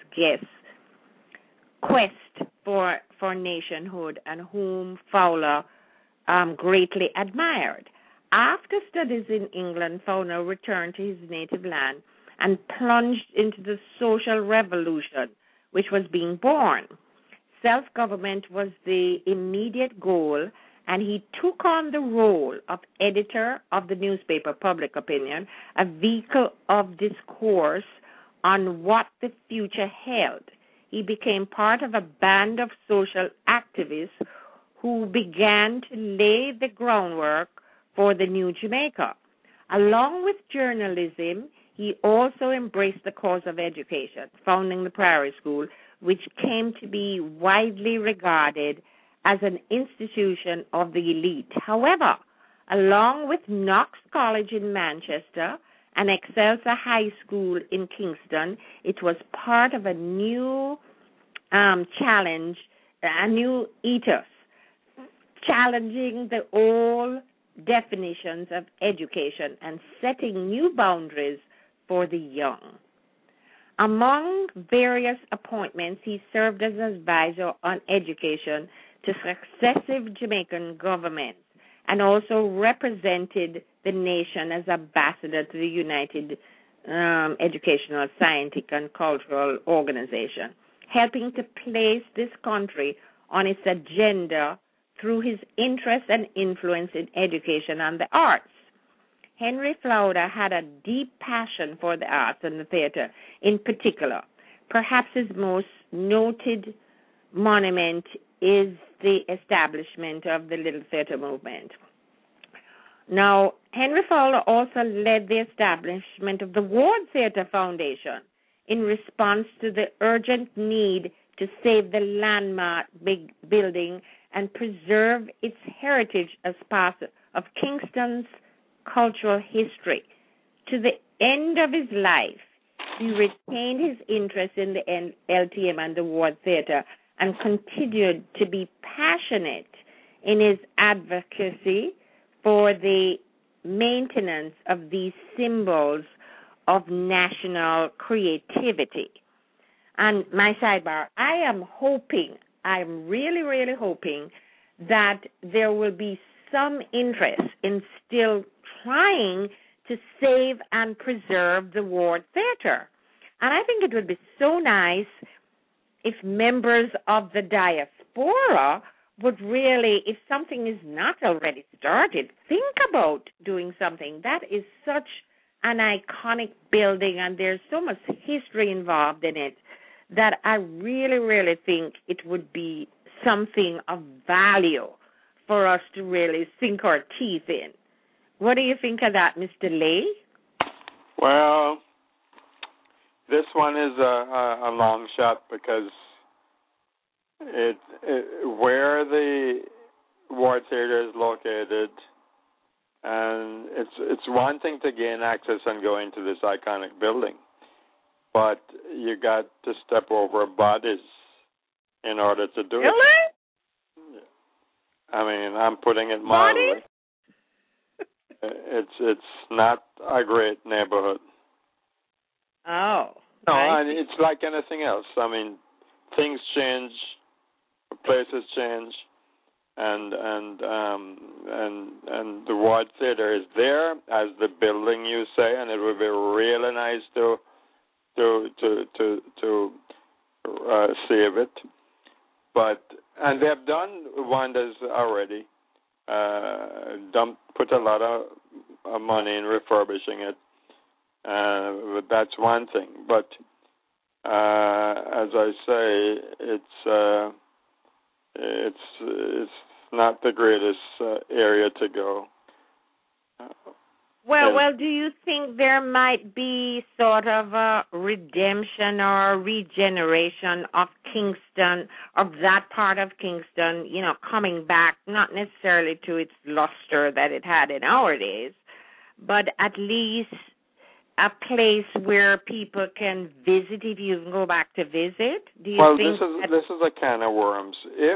Speaker 2: quest for nationhood, and whom Fowler greatly admired. After studies in England, Fowler returned to his native land and plunged into the social revolution which was being born. Self-government was the immediate goal, and he took on the role of editor of the newspaper Public Opinion, a vehicle of discourse on what the future held. He became part of a band of social activists who began to lay the groundwork for the new Jamaica. Along with journalism, he also embraced the cause of education, founding the Priory School, which came to be widely regarded as an institution of the elite. However, along with Knox College in Manchester and Excelsior High School in Kingston, it was part of a new challenge, a new ethos, challenging the old definitions of education and setting new boundaries for the young. Among various appointments, he served as advisor on education to successive Jamaican governments and also represented the nation as ambassador to the United Educational, Scientific, and Cultural Organization, helping to place this country on its agenda through his interest and influence in education and the arts. Henry Fowler had a deep passion for the arts and the theater in particular. Perhaps his most noted monument is the establishment of the Little Theater movement. Now, Henry Fowler also led the establishment of the Ward Theatre Foundation in response to the urgent need to save the landmark big building and preserve its heritage as part of Kingston's cultural history. To the end of his life, he retained his interest in the LTM and the Ward Theatre and continued to be passionate in his advocacy for the maintenance of these symbols of national creativity. And my sidebar, I'm really, really hoping that there will be some interest in still trying to save and preserve the Ward Theatre. And I think it would be so nice if members of the diaspora would really, if something is not already started, think about doing something. That is such an iconic building, and there's so much history involved in it that I really, really think it would be something of value for us to really sink our teeth in. What do you think of that, Mr. Lee?
Speaker 3: Well, this one is a long shot because where the Ward Theatre is located, and it's one thing to gain access and go into this iconic building, but you got to step over bodies in order to do it.
Speaker 2: Really?
Speaker 3: I mean, I'm putting it mildly. It's not a great neighborhood.
Speaker 2: Oh.
Speaker 3: No, and it's like anything else. I mean, things change, places change, and the Ward Theatre is there as the building, you say, and it would be really nice to save it. And they have done wonders already. Put a lot of money in refurbishing it. But that's one thing. But as I say, it's not the greatest area to go.
Speaker 2: Well, do you think there might be sort of a redemption or a regeneration of Kingston, of that part of Kingston, coming back, not necessarily to its luster that it had in our days, but at least a place where people can visit if you can go back to visit? Do you think
Speaker 3: this is a can of worms. If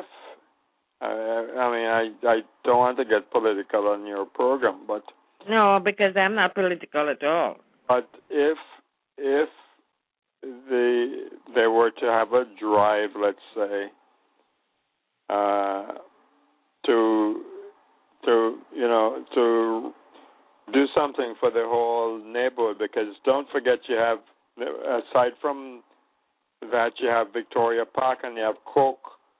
Speaker 3: I don't want to get political on your program, but
Speaker 2: no, because I'm not political at all.
Speaker 3: But if they were to have a drive, let's say, to do something for the whole neighborhood, because don't forget you have, aside from that, you have Victoria Park and you have Cork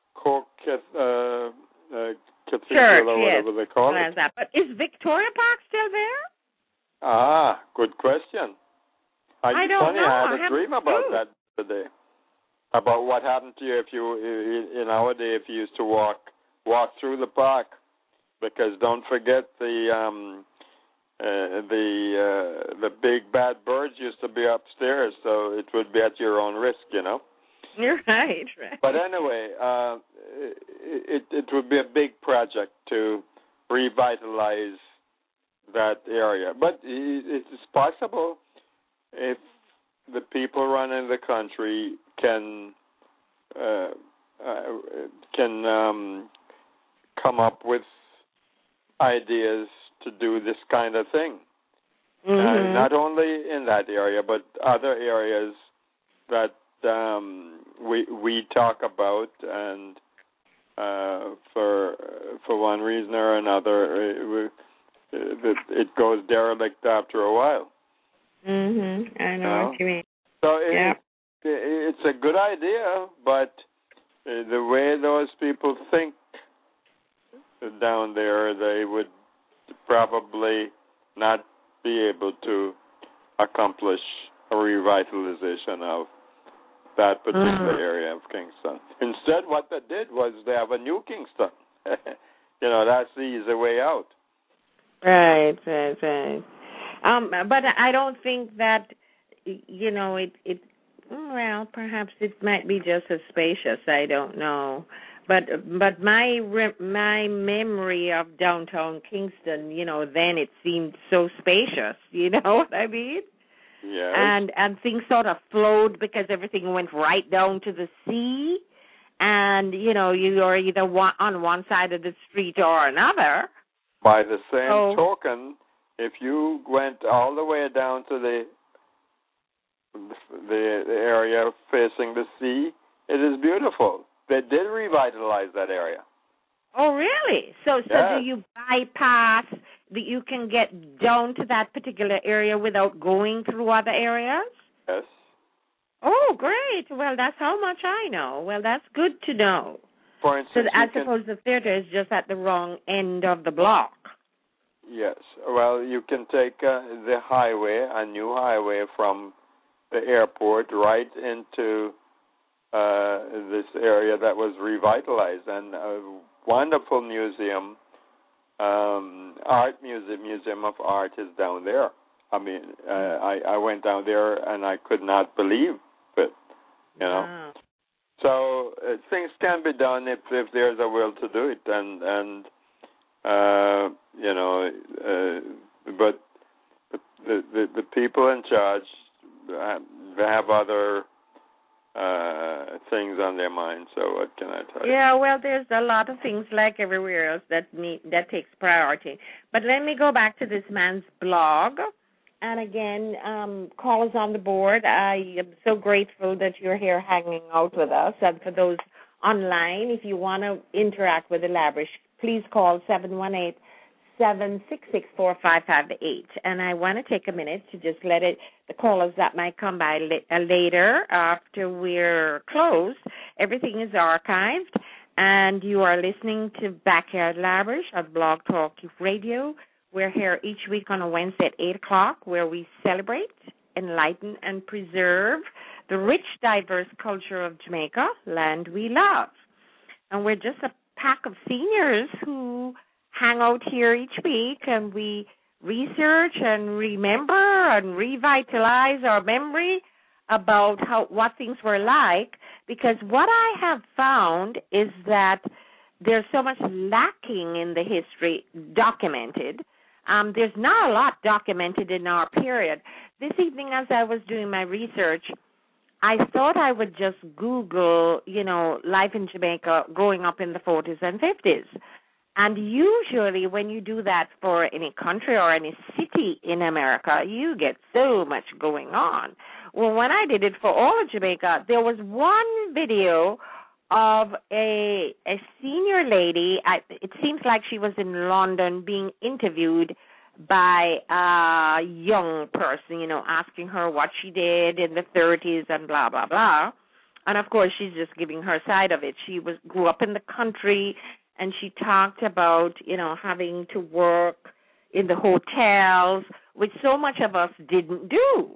Speaker 3: Cathedral or whatever they call it.
Speaker 2: But is Victoria Park still there?
Speaker 3: Ah, good question.
Speaker 2: I don't know.
Speaker 3: I had a dream about that today. About what happened to you in our day if you used to walk through the park, because don't forget the big bad birds used to be upstairs, so it would be at your own risk,
Speaker 2: You're right.
Speaker 3: But anyway, it would be a big project to revitalize that area. But it is possible if the people running the country can come up with ideas to do this kind of thing.
Speaker 2: Mm-hmm.
Speaker 3: Not only in that area, but other areas that we talk about, and for one reason or another, it goes derelict after a while.
Speaker 2: Mhm. I know what you mean.
Speaker 3: So it's a good idea, but the way those people think down there, they would probably not be able to accomplish a revitalization of that particular area of Kingston. Instead, what they did was they have a new Kingston. That's the easy way out.
Speaker 2: Right. But I don't think that, it. Well, perhaps it might be just as spacious. I don't know. But my memory of downtown Kingston, then it seemed so spacious. You know what I mean?
Speaker 3: Yes.
Speaker 2: And things sort of flowed because everything went right down to the sea, and you're either on one side of the street or another.
Speaker 3: By the same token, if you went all the way down to the area facing the sea, it is beautiful. They did revitalize that area.
Speaker 2: Oh, really? So
Speaker 3: Yes.
Speaker 2: Do you bypass that you can get down to that particular area without going through other areas?
Speaker 3: Yes.
Speaker 2: Oh, great. Well, that's how much I know. Well, that's good to know.
Speaker 3: For instance,
Speaker 2: I suppose the theater is just at the wrong end of the block.
Speaker 3: Yes. Well, you can take the highway, a new highway from the airport right into this area that was revitalized, and a wonderful museum, museum of art is down there. I mean, I went down there and I could not believe it,
Speaker 2: Wow.
Speaker 3: So things can be done if there's a will to do it, but the people in charge have other things on their mind. So what can I tell you?
Speaker 2: Yeah, well, there's a lot of things like everywhere else that takes priority. But let me go back to this man's blog. And again, call us on the board. I am so grateful that you're here hanging out with us. And for those online, if you want to interact with the Labrish, please call 718-766-4558. And I want to take a minute to just let the callers that might come by later after we're closed. Everything is archived, and you are listening to Backyard Labrish on Blog Talk Radio. We're here each week on a Wednesday at 8 o'clock, where we celebrate, enlighten, and preserve the rich, diverse culture of Jamaica, land we love. And we're just a pack of seniors who hang out here each week, and we research and remember and revitalize our memory about what things were like, because what I have found is that there's so much lacking in the history documented. There's not a lot documented in our period. This evening, as I was doing my research, I thought I would just Google, life in Jamaica growing up in the 40s and 50s. And usually when you do that for any country or any city in America, you get so much going on. Well, when I did it for all of Jamaica, there was one video of a senior lady. It seems like she was in London being interviewed by a young person, asking her what she did in the 30s and blah, blah, blah. And, of course, she's just giving her side of it. She grew up in the country, and she talked about, having to work in the hotels, which so much of us didn't do.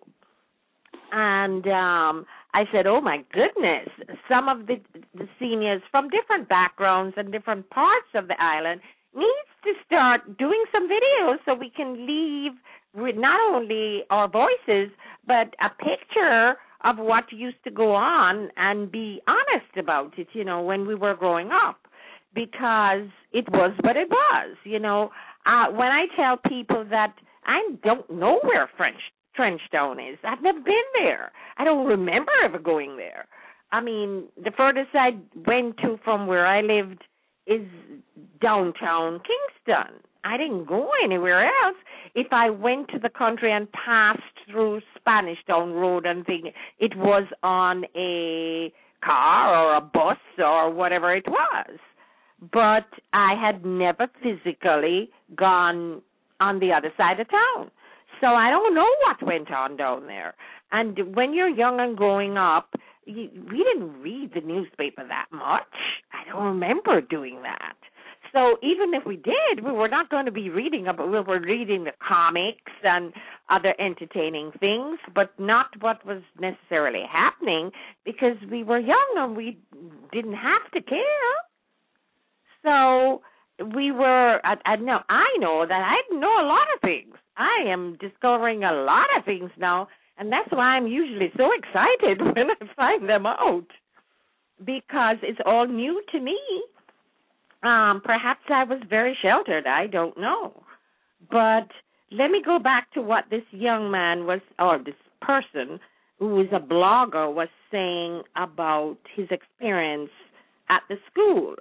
Speaker 2: And I said, oh, my goodness, some of the seniors from different backgrounds and different parts of the island needs to start doing some videos so we can leave with not only our voices, but a picture of what used to go on and be honest about it, when we were growing up, because it was what it was. When I tell people that I don't know where Trenchtown is, I've never been there. I don't remember ever going there. I mean, the furthest I went to from where I lived is downtown Kingston. I didn't go anywhere else. If I went to the country and passed through Spanish Town Road and thing, it was on a car or a bus or whatever it was. But I had never physically gone on the other side of town. So I don't know what went on down there. And when you're young and growing up, we didn't read the newspaper that much. I don't remember doing that. So even if we did, we were not going to be reading about. We were reading the comics and other entertaining things, but not what was necessarily happening, because we were young and we didn't have to care. So I know that I know a lot of things. I am discovering a lot of things now, and that's why I'm usually so excited when I find them out, because it's all new to me. Perhaps I was very sheltered. I don't know. But let me go back to what this young man was, or this person who is a blogger, was saying about his experience at the school.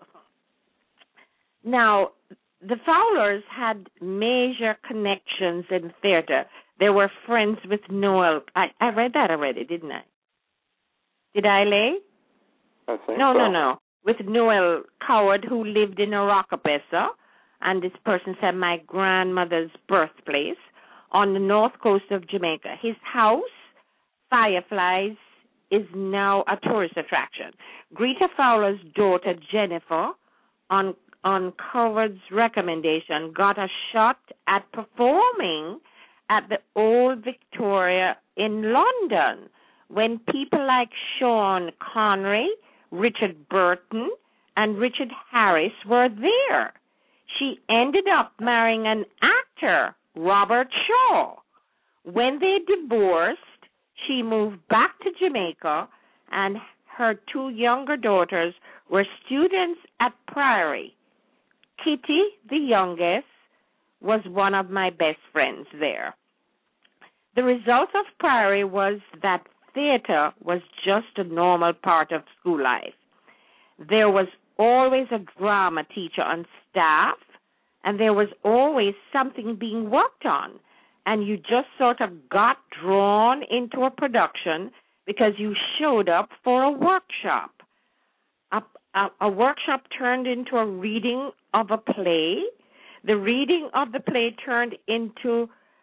Speaker 2: Now, the Fowlers had major connections in theater. They were friends with Noel. I read that already, didn't I? Did I, Lay?
Speaker 3: I think
Speaker 2: No,
Speaker 3: so.
Speaker 2: no. With Noel Coward, who lived in Aracapessa, and this person said my grandmother's birthplace on the north coast of Jamaica. His house, Fireflies, is now a tourist attraction. Greta Fowler's daughter, Jennifer, on Coward's recommendation, got a shot at performing at the Old Victoria in London when people like Sean Connery, Richard Burton, and Richard Harris were there. She ended up marrying an actor, Robert Shaw. When they divorced, she moved back to Jamaica, and her two younger daughters were students at Priory. Kitty, the youngest, was one of my best friends there. The result of Priory was that theater was just a normal part of school life. There was always a drama teacher on staff, and there was always something being worked on, and you just sort of got drawn into a production because you showed up for a workshop. A workshop turned into a reading of a play. The reading of the play turned into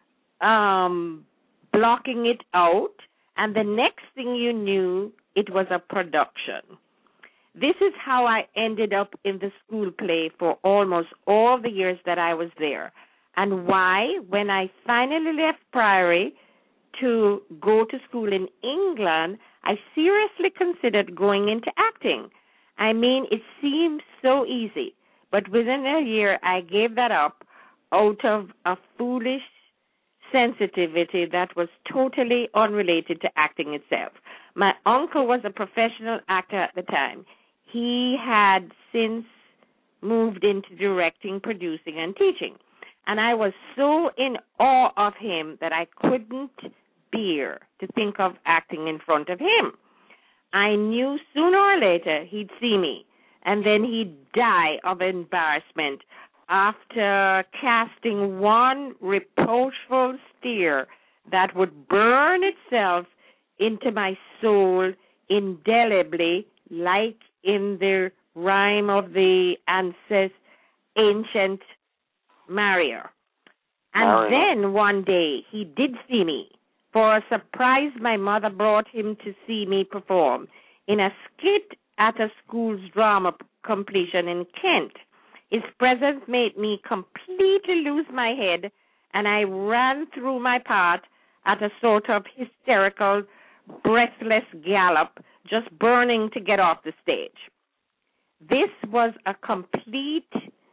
Speaker 2: blocking it out, and the next thing you knew, it was a production. This is how I ended up in the school play for almost all the years that I was there, and why, when I finally left Priory to go to school in England, I seriously considered going into acting. I mean, it seemed so easy, but within a year, I gave that up out of a foolish sensitivity that was totally unrelated to acting itself. My uncle was a professional actor at the time. He had since moved into directing, producing, and teaching, and I was so in awe of him that I couldn't bear to think of acting in front of him. I knew sooner or later he'd see me, and then he'd die of embarrassment after casting one reproachful stare that would burn itself into my soul indelibly, like in the rhyme of the ancient Marrier. And then one day he did see me. For a surprise, my mother brought him to see me perform in a skit at a school's drama completion in Kent. His presence made me completely lose my head, and I ran through my part at a sort of hysterical, breathless gallop, just burning to get off the stage. This was a complete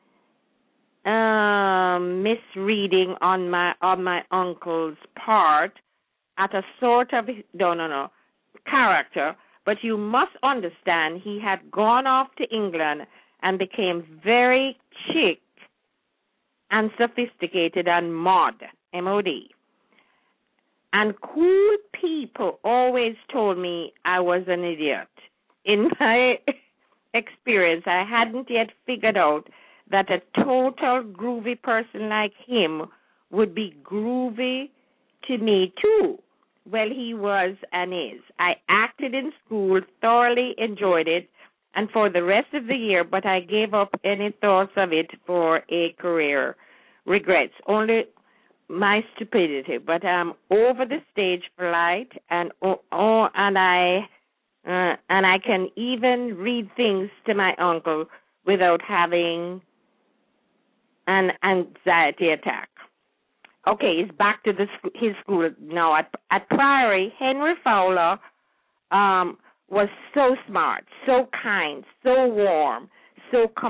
Speaker 2: misreading on my uncle's part at a sort of character, but you must understand he had gone off to England and became very chic and sophisticated and M-O-D. And cool people always told me I was an idiot. In my experience, I hadn't yet figured out that a total groovy person like him would be groovy to me too. Well, he was and is. I acted in school, thoroughly enjoyed it, and for the rest of the year, but I gave up any thoughts of it for a career. Regrets, only my stupidity, but I'm over the stage fright, and I can even read things to my uncle without having an anxiety attack. Okay, he's back to his school now. At Priory, Henry Fowler was so smart, so kind, so warm, so completely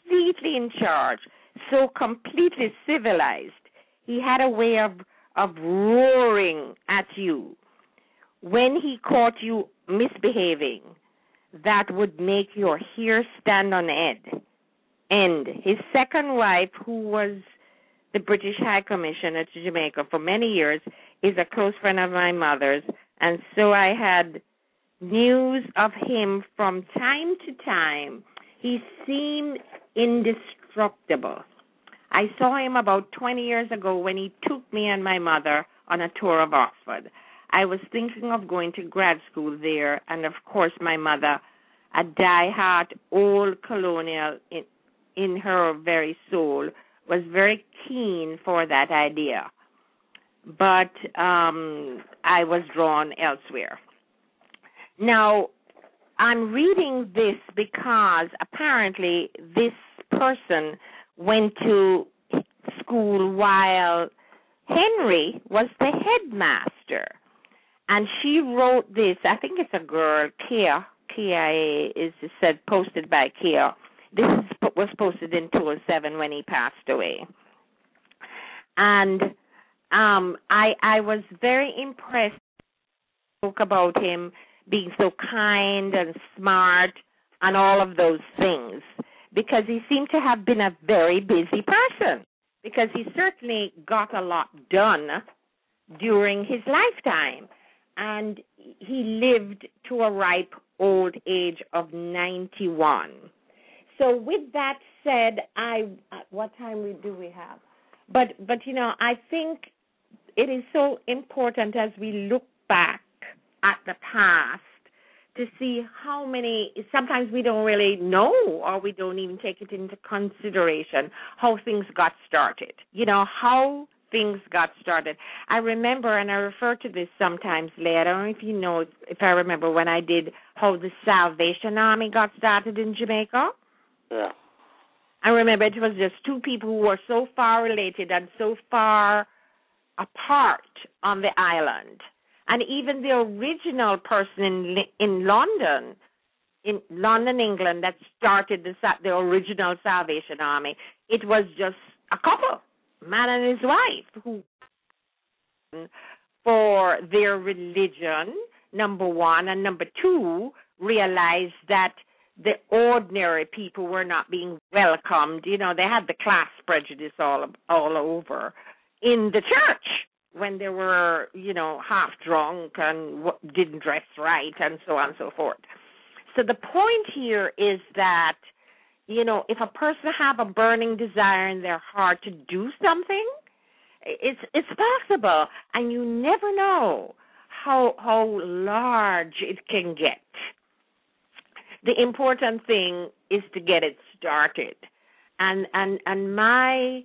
Speaker 2: completely in charge, so completely civilized. He had a way of roaring at you. When he caught you misbehaving, that would make your hair stand on end. And his second wife, who was the British High Commissioner to Jamaica for many years, is a close friend of my mother's, and so I had news of him from time to time. He seemed indestructible. I saw him about 20 years ago when he took me and my mother on a tour of Oxford. I was thinking of going to grad school there, and of course my mother, a die-hard old colonial in her very soul, was very keen for that idea. But I was drawn elsewhere. Now, I'm reading this because apparently this person went to school while Henry was the headmaster. And she wrote this, I think it's a girl, Kia is said, posted by Kia. This was posted in 2007 when he passed away. And I was very impressed. Spoke about him being so kind and smart and all of those things, because he seemed to have been a very busy person, because he certainly got a lot done during his lifetime. And he lived to a ripe old age of 91. So with that said, what time do we have? But I think it is so important as we look back at the past to see how many, sometimes we don't really know, or we don't even take it into consideration how things got started. How things got started. I remember, and I refer to this sometimes, Leah, I don't know if you know, if I remember when I did how the Salvation Army got started in Jamaica.
Speaker 3: Yeah.
Speaker 2: I remember it was just two people who were so far related and so far apart on the island. And even the original person in London, England, that started the original Salvation Army, it was just a couple, man and his wife, who for their religion, number one, and number two, realized that the ordinary people were not being welcomed. They had the class prejudice all over in the church when they were, half drunk and didn't dress right and so on and so forth. So the point here is that, if a person have a burning desire in their heart to do something, it's possible, and you never know how large it can get. The important thing is to get it started. And my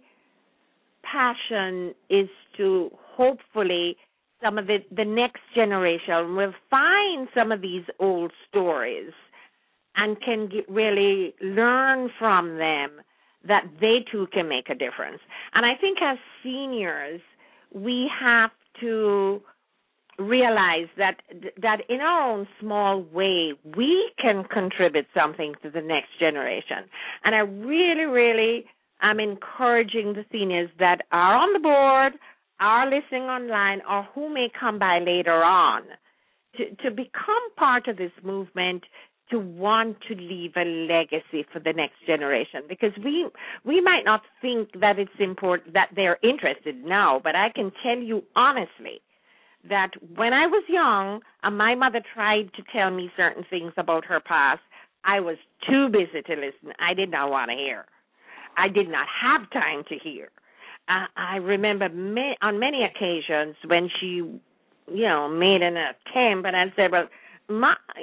Speaker 2: passion is to hopefully some of the next generation will find some of these old stories and can really learn from them, that they too can make a difference. And I think as seniors, we have to realize that in our own small way, we can contribute something to the next generation. And I really, really am encouraging the seniors that are on the board, are listening online, or who may come by later on to become part of this movement, to want to leave a legacy for the next generation. Because we might not think that it's important, that they're interested now, but I can tell you honestly that when I was young and my mother tried to tell me certain things about her past, I was too busy to listen. I did not want to hear. I did not have time to hear. I remember on many occasions when she, made an attempt, and I said, well, Ma, I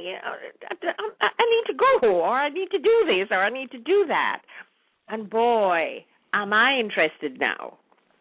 Speaker 2: need to go, or I need to do this, or I need to do that. And boy, am I interested now.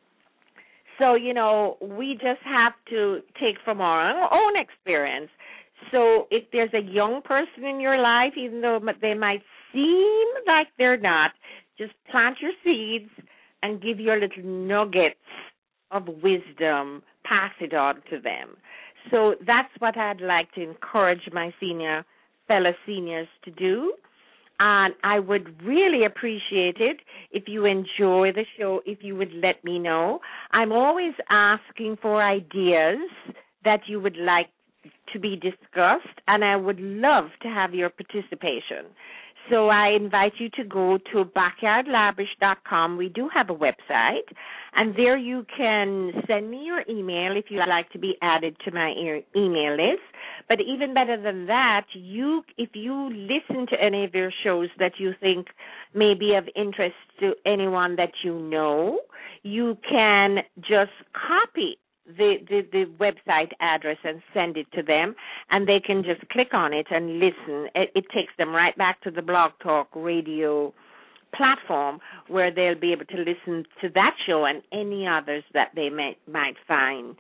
Speaker 2: So, we just have to take from our own experience. So if there's a young person in your life, even though they might seem like they're not, just plant your seeds and give your little nuggets of wisdom, pass it on to them. So that's what I'd like to encourage my fellow seniors to do. And I would really appreciate it if you enjoy the show, if you would let me know. I'm always asking for ideas that you would like to be discussed, and I would love to have your participation. So I invite you to go to backyardlavish.com. We do have a website, and there you can send me your email if you'd like to be added to my email list. But even better than that, if you listen to any of your shows that you think may be of interest to anyone that you know, you can just copy the website address and send it to them, and they can just click on it and listen. It takes them right back to the Blog Talk Radio platform, where they'll be able to listen to that show and any others that they might find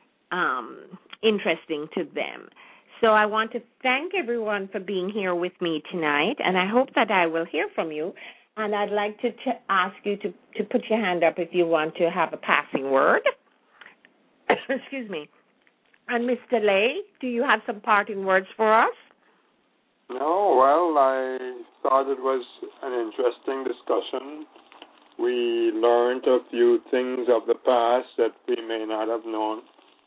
Speaker 2: interesting to them. So I want to thank everyone for being here with me tonight, and I hope that I will hear from you. And I'd like to ask you to put your hand up if you want to have a passing word. Excuse me. And Mr. Lay, do you have some parting words for us?
Speaker 3: No, well, I thought it was an interesting discussion. We learned a few things of the past that we may not have known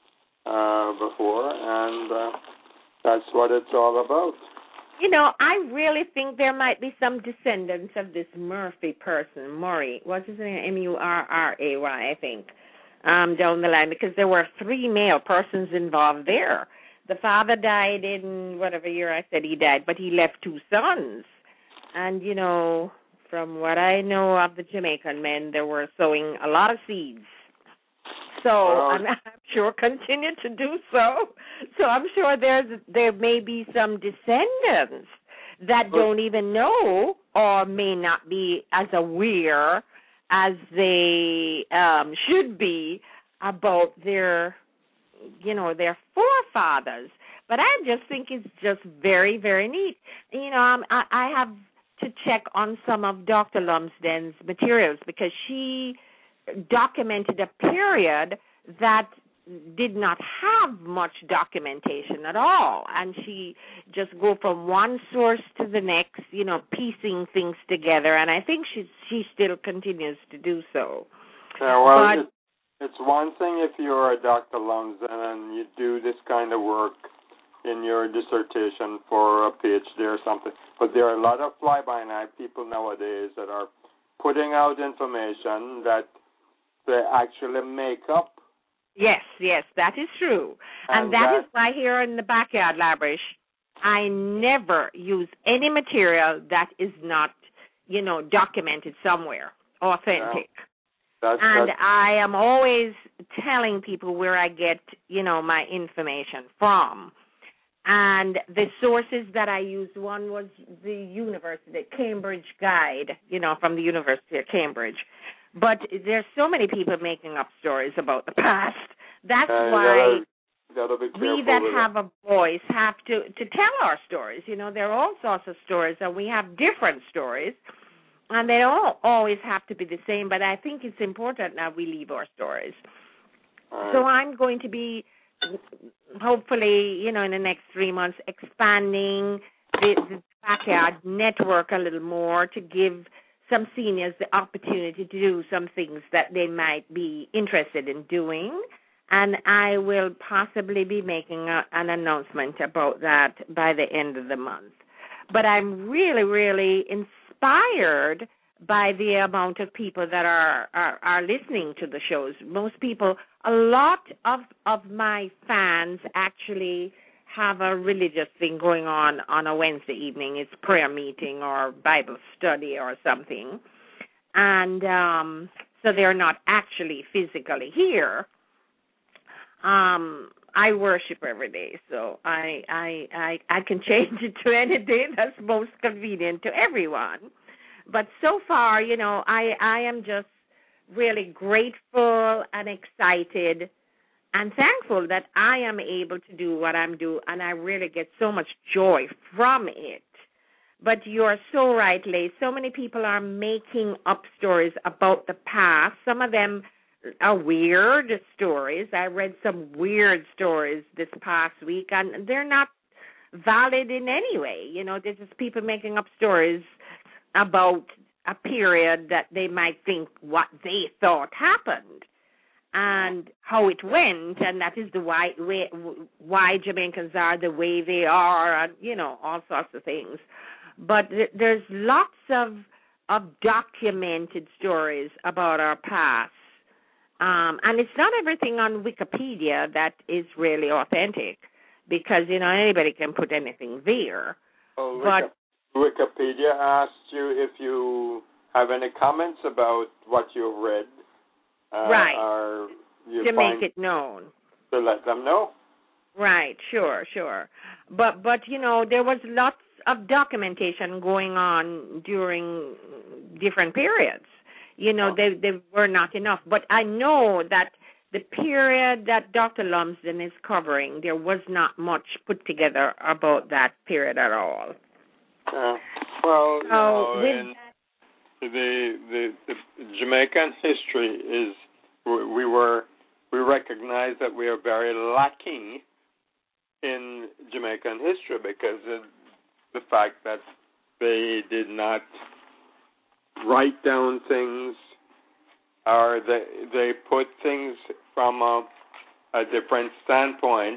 Speaker 3: before, and that's what it's all about.
Speaker 2: You know, I really think there might be some descendants of this Murray person, what's his name? Murray, I think, down the line, because there were 3 male persons involved there. The father died in whatever year I said he died, but he left 2 sons. And, you know, from what I know of the Jamaican men, they were sowing a lot of seeds. So I'm sure continue to do so. So I'm sure there may be some descendants that don't even know or may not be as aware as they should be about their forefathers. But I just think it's just very, very neat. You know, I have to check on some of Dr. Lumsden's materials, because she documented a period that did not have much documentation at all, and she just go from one source to the next, you know, piecing things together, and I think she still continues to do so.
Speaker 3: Yeah, well, it's one thing if you're a Dr. Lumsden and you do this kind of work in your dissertation for a PhD or something, but there are a lot of fly-by-night people nowadays that are putting out information that they actually make up.
Speaker 2: Yes, that is true. And that is why here in the Backyard Lavish, I never use any material that is not, you know, documented somewhere, authentic.
Speaker 3: Yeah.
Speaker 2: And I am always telling people where I get, you know, my information from. And the sources that I used, one was the Cambridge Guide, you know, from the University of Cambridge. But there's so many people making up stories about the past. That's why we that have a voice have to tell our stories. You know, there are all sorts of stories, and we have different stories, and they don't always have to be the same, but I think it's important that we leave our stories. So I'm going to be, hopefully, you know, in the next 3 months, expanding the Backyard network a little more to give some seniors the opportunity to do some things that they might be interested in doing. And I will possibly be making an announcement about that by the end of the month. But I'm really, really inspired by the amount of people that are listening to the shows. Most people, a lot of my fans actually have a religious thing going on a Wednesday evening. It's prayer meeting or Bible study or something. And so they're not actually physically here. I worship every day, so I can change it to any day that's most convenient to everyone. But so far, you know, I am just really grateful and excited and thankful that I am able to do what I'm doing, and I really get so much joy from it. But you're so right, Leigh. So many people are making up stories about the past. Some of them are weird stories. I read some weird stories this past week, and they're not valid in any way. There's just people making up stories about a period that they might think what they thought happened and how it went, and that is the why Jamaicans are the way they are, and all sorts of things. But there's lots of documented stories about our past, and it's not everything on Wikipedia that is really authentic, because anybody can put anything there.
Speaker 3: Oh, but Wikipedia asked you if you have any comments about what you've read.
Speaker 2: Right.
Speaker 3: Or you
Speaker 2: to make it known.
Speaker 3: To let them know.
Speaker 2: Right, sure. But there was lots of documentation going on during different periods. They were not enough. But I know that the period that Dr. Lumsden is covering, there was not much put together about that period at all.
Speaker 3: The Jamaican history is we recognize that we are very lacking in Jamaican history because of the fact that they did not write down things, or they put things from a different standpoint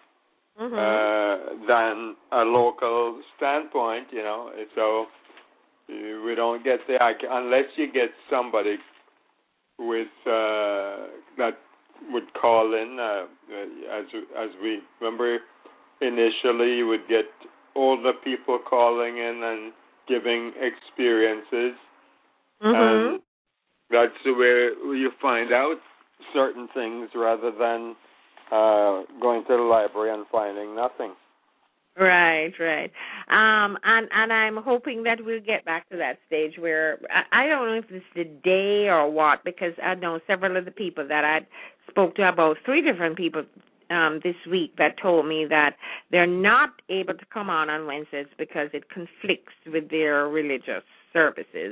Speaker 3: than a local standpoint, So we don't get unless you get somebody with that would call in, as we remember initially, you would get older people calling in and giving experiences, and that's where you find out certain things rather than going to the library and finding nothing.
Speaker 2: Right. And I'm hoping that we'll get back to that stage where I don't know if it's the day or what, because I know several of the people that I spoke to, about 3 different people this week, that told me that they're not able to come on Wednesdays because it conflicts with their religious services.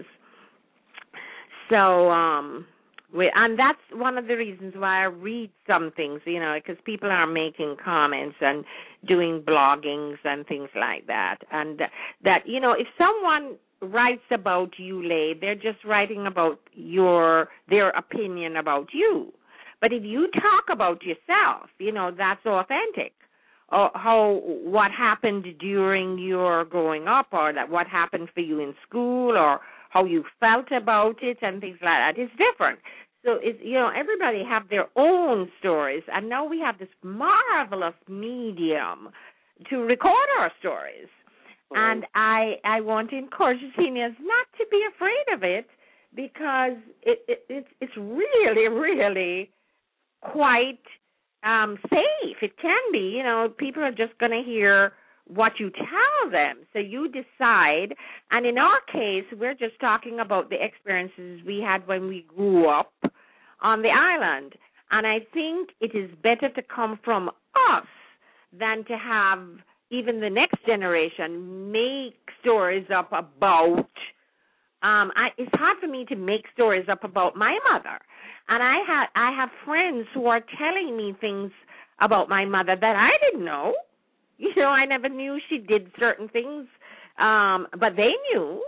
Speaker 2: So, and that's one of the reasons why I read some things, because people are making comments and doing bloggings and things like that. And that, if someone writes about you, they're just writing about their opinion about you. But if you talk about yourself, that's authentic. Or what happened during your growing up, or what happened for you in school, or how you felt about it and things like that is different. So everybody have their own stories, and now we have this marvelous medium to record our stories. And I want to encourage seniors not to be afraid of it, because it's really, really quite safe. It can be. People are just going to hear what you tell them. So you decide. And in our case, we're just talking about the experiences we had when we grew up on the island. And I think it is better to come from us than to have even the next generation make stories up about. It's hard for me to make stories up about my mother. And I have friends who are telling me things about my mother that I didn't know. I never knew she did certain things, but they knew.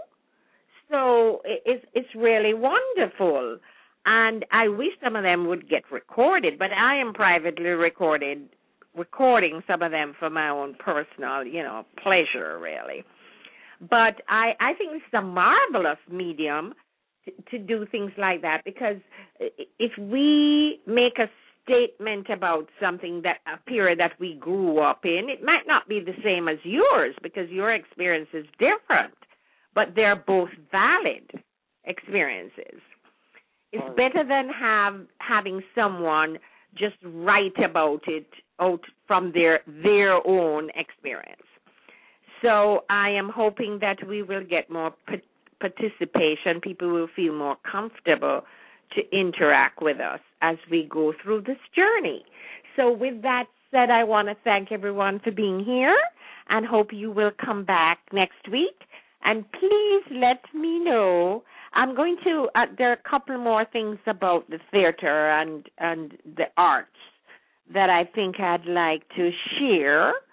Speaker 2: So it's really wonderful. And I wish some of them would get recorded, but I am privately recording some of them for my own personal, pleasure, really. But I think this is a marvelous medium to do things like that, because if we make a statement about something, that a period that we grew up in, it might not be the same as yours, because your experience is different, but they're both valid experiences. It's better than having someone just write about it out from their own experience. So I am hoping that we will get more participation. People will feel more comfortable to interact with us as we go through this journey. So with that said, I want to thank everyone for being here, and hope you will come back next week. And please let me know. I'm going to, there are a couple more things about the theater and the arts that I think I'd like to share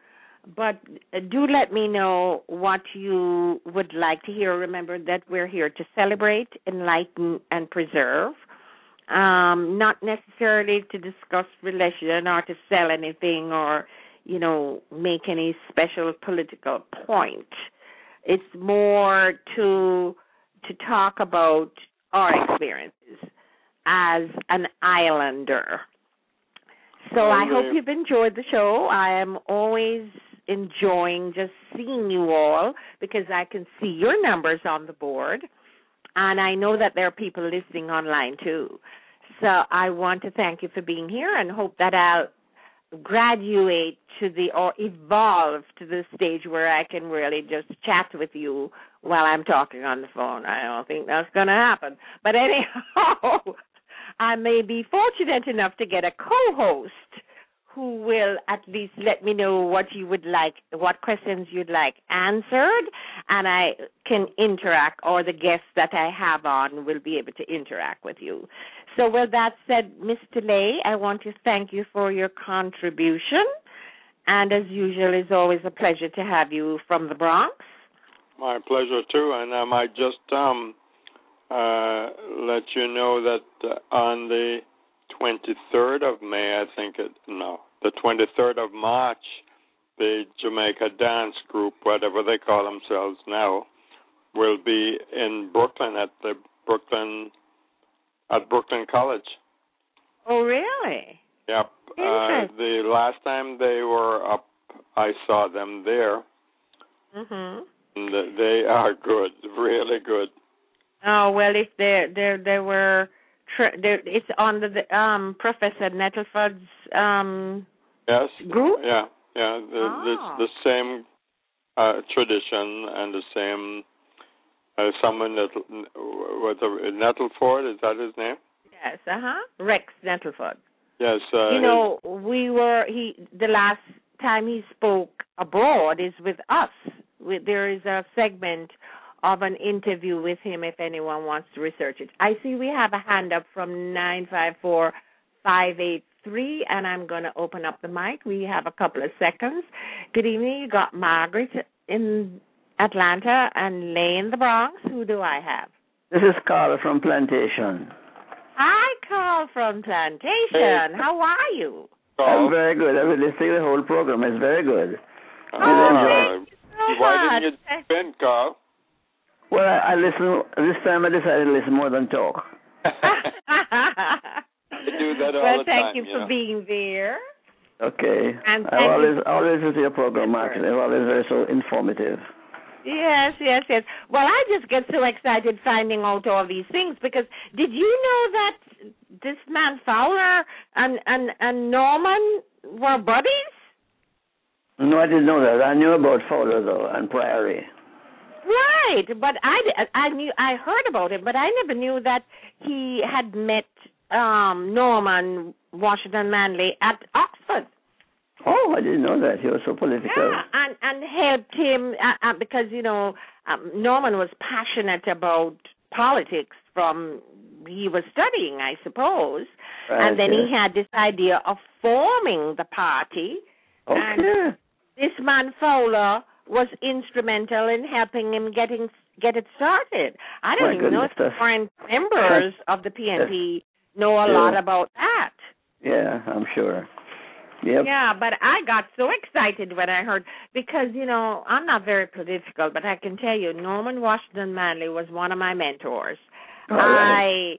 Speaker 2: But do let me know what you would like to hear. Remember that we're here to celebrate, enlighten, and preserve. Not necessarily to discuss religion or to sell anything or, make any special political point. It's more to talk about our experiences as an islander. So I hope you've enjoyed the show. I am always enjoying just seeing you all because I can see your numbers on the board. And I know that there are people listening online, too. So I want to thank you for being here and hope that I'll graduate or evolve to the stage where I can really just chat with you while I'm talking on the phone. I don't think that's going to happen. But anyhow, I may be fortunate enough to get a co-host who will at least let me know what you would like, what questions you'd like answered, and I can interact, or the guests that I have on will be able to interact with you. So with that said, Ms. DeLay, I want to thank you for your contribution, and as usual, it's always a pleasure to have you from the Bronx.
Speaker 3: My pleasure, too, and I might just let you know that on the 23rd of May, the 23rd of March, the Jamaica Dance Group, whatever they call themselves now, will be in Brooklyn at Brooklyn College.
Speaker 2: Oh, really?
Speaker 3: Yep. The last time they were up, I saw them there.
Speaker 2: Mhm.
Speaker 3: And they are good, really good.
Speaker 2: Oh well, if they were, it's on the Professor Nettleford's
Speaker 3: yes
Speaker 2: group.
Speaker 3: Yeah. The same tradition and the same. Someone Nettleford, is that his name?
Speaker 2: Yes. Rex Nettleford.
Speaker 3: Yes.
Speaker 2: The last time he spoke abroad is with us. There is a segment of an interview with him if anyone wants to research it. I see we have a hand up from 954-583, and I'm going to open up the mic. We have a couple of seconds. Good evening. You got Margaret in Atlanta and Lay in the Bronx. Who do I have?
Speaker 4: This is Carl from Plantation.
Speaker 2: Hi, Carl from Plantation. Hey. How are you?
Speaker 4: I'm very good. I've been listening to the whole program. It's very good.
Speaker 2: Thank you so
Speaker 3: Why didn't you spin, Carl?
Speaker 4: Well, I listen. This time I decided to listen more than talk.
Speaker 3: I do that all the time.
Speaker 2: Well, thank you for being there.
Speaker 4: Okay.
Speaker 2: And
Speaker 4: I always listen to your program, Mark. It's always very so informative.
Speaker 2: Yes. Well, I just get so excited finding out all these things because did you know that this man Fowler and Norman were buddies?
Speaker 4: No, I didn't know that. I knew about Fowler though and Priory.
Speaker 2: Right, but I heard about him, but I never knew that he had met Norman Washington Manley at Oxford.
Speaker 4: Oh, I didn't know that. He was so political.
Speaker 2: Yeah, and helped him because, Norman was passionate about politics from he was studying, I suppose. Right, and then he had this idea of forming the party.
Speaker 4: Okay.
Speaker 2: And this man Fowler was instrumental in helping him get it started. I don't even know if the foreign members of the PNP know a lot about that.
Speaker 4: Yeah, I'm sure. Yep.
Speaker 2: Yeah, but I got so excited when I heard, because, I'm not very political, but I can tell you, Norman Washington Manley was one of my mentors.
Speaker 4: All right.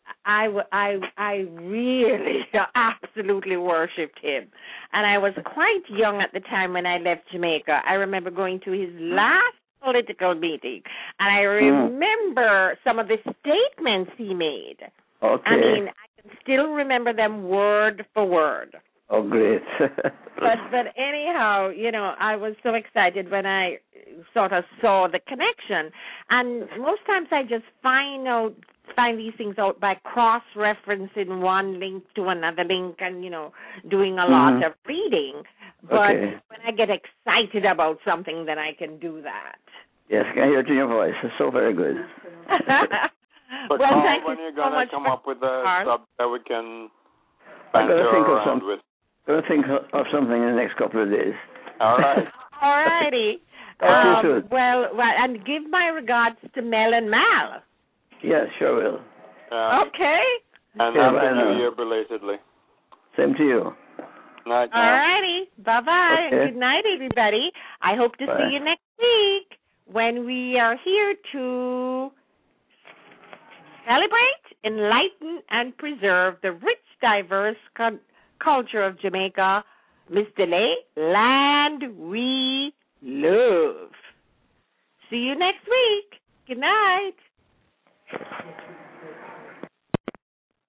Speaker 2: I really absolutely worshipped him. And I was quite young at the time when I left Jamaica. I remember going to his last political meeting, and I remember some of the statements he made.
Speaker 4: Okay.
Speaker 2: I mean, I can still remember them word for word.
Speaker 4: Oh, great.
Speaker 2: but anyhow, I was so excited when I sort of saw the connection. And most times I just find these things out by cross-referencing one link to another link and, doing a lot of reading. But when I get excited about something, then I can do that.
Speaker 4: Yes, I can hear it in your voice. It's so very good.
Speaker 3: But
Speaker 2: well,
Speaker 3: Carl,
Speaker 2: thank
Speaker 3: when
Speaker 2: you
Speaker 3: you're
Speaker 2: so
Speaker 3: going to come up with a sub that we can
Speaker 4: I'm going to think
Speaker 3: around with?
Speaker 4: I'm going to think of something in the next couple of days.
Speaker 3: All right.
Speaker 2: All righty. Well, and give my regards to Mel and Mal.
Speaker 4: Yes, sure will.
Speaker 2: Okay.
Speaker 3: And Happy New Year belatedly.
Speaker 4: Same to you.
Speaker 3: Night.
Speaker 2: All righty. Bye-bye.
Speaker 4: Okay.
Speaker 2: And good night, everybody. I hope to see you next week when we are here to celebrate, enlighten, and preserve the rich, diverse culture of Jamaica. Miss DeLay, land we love. See you next week. Good night.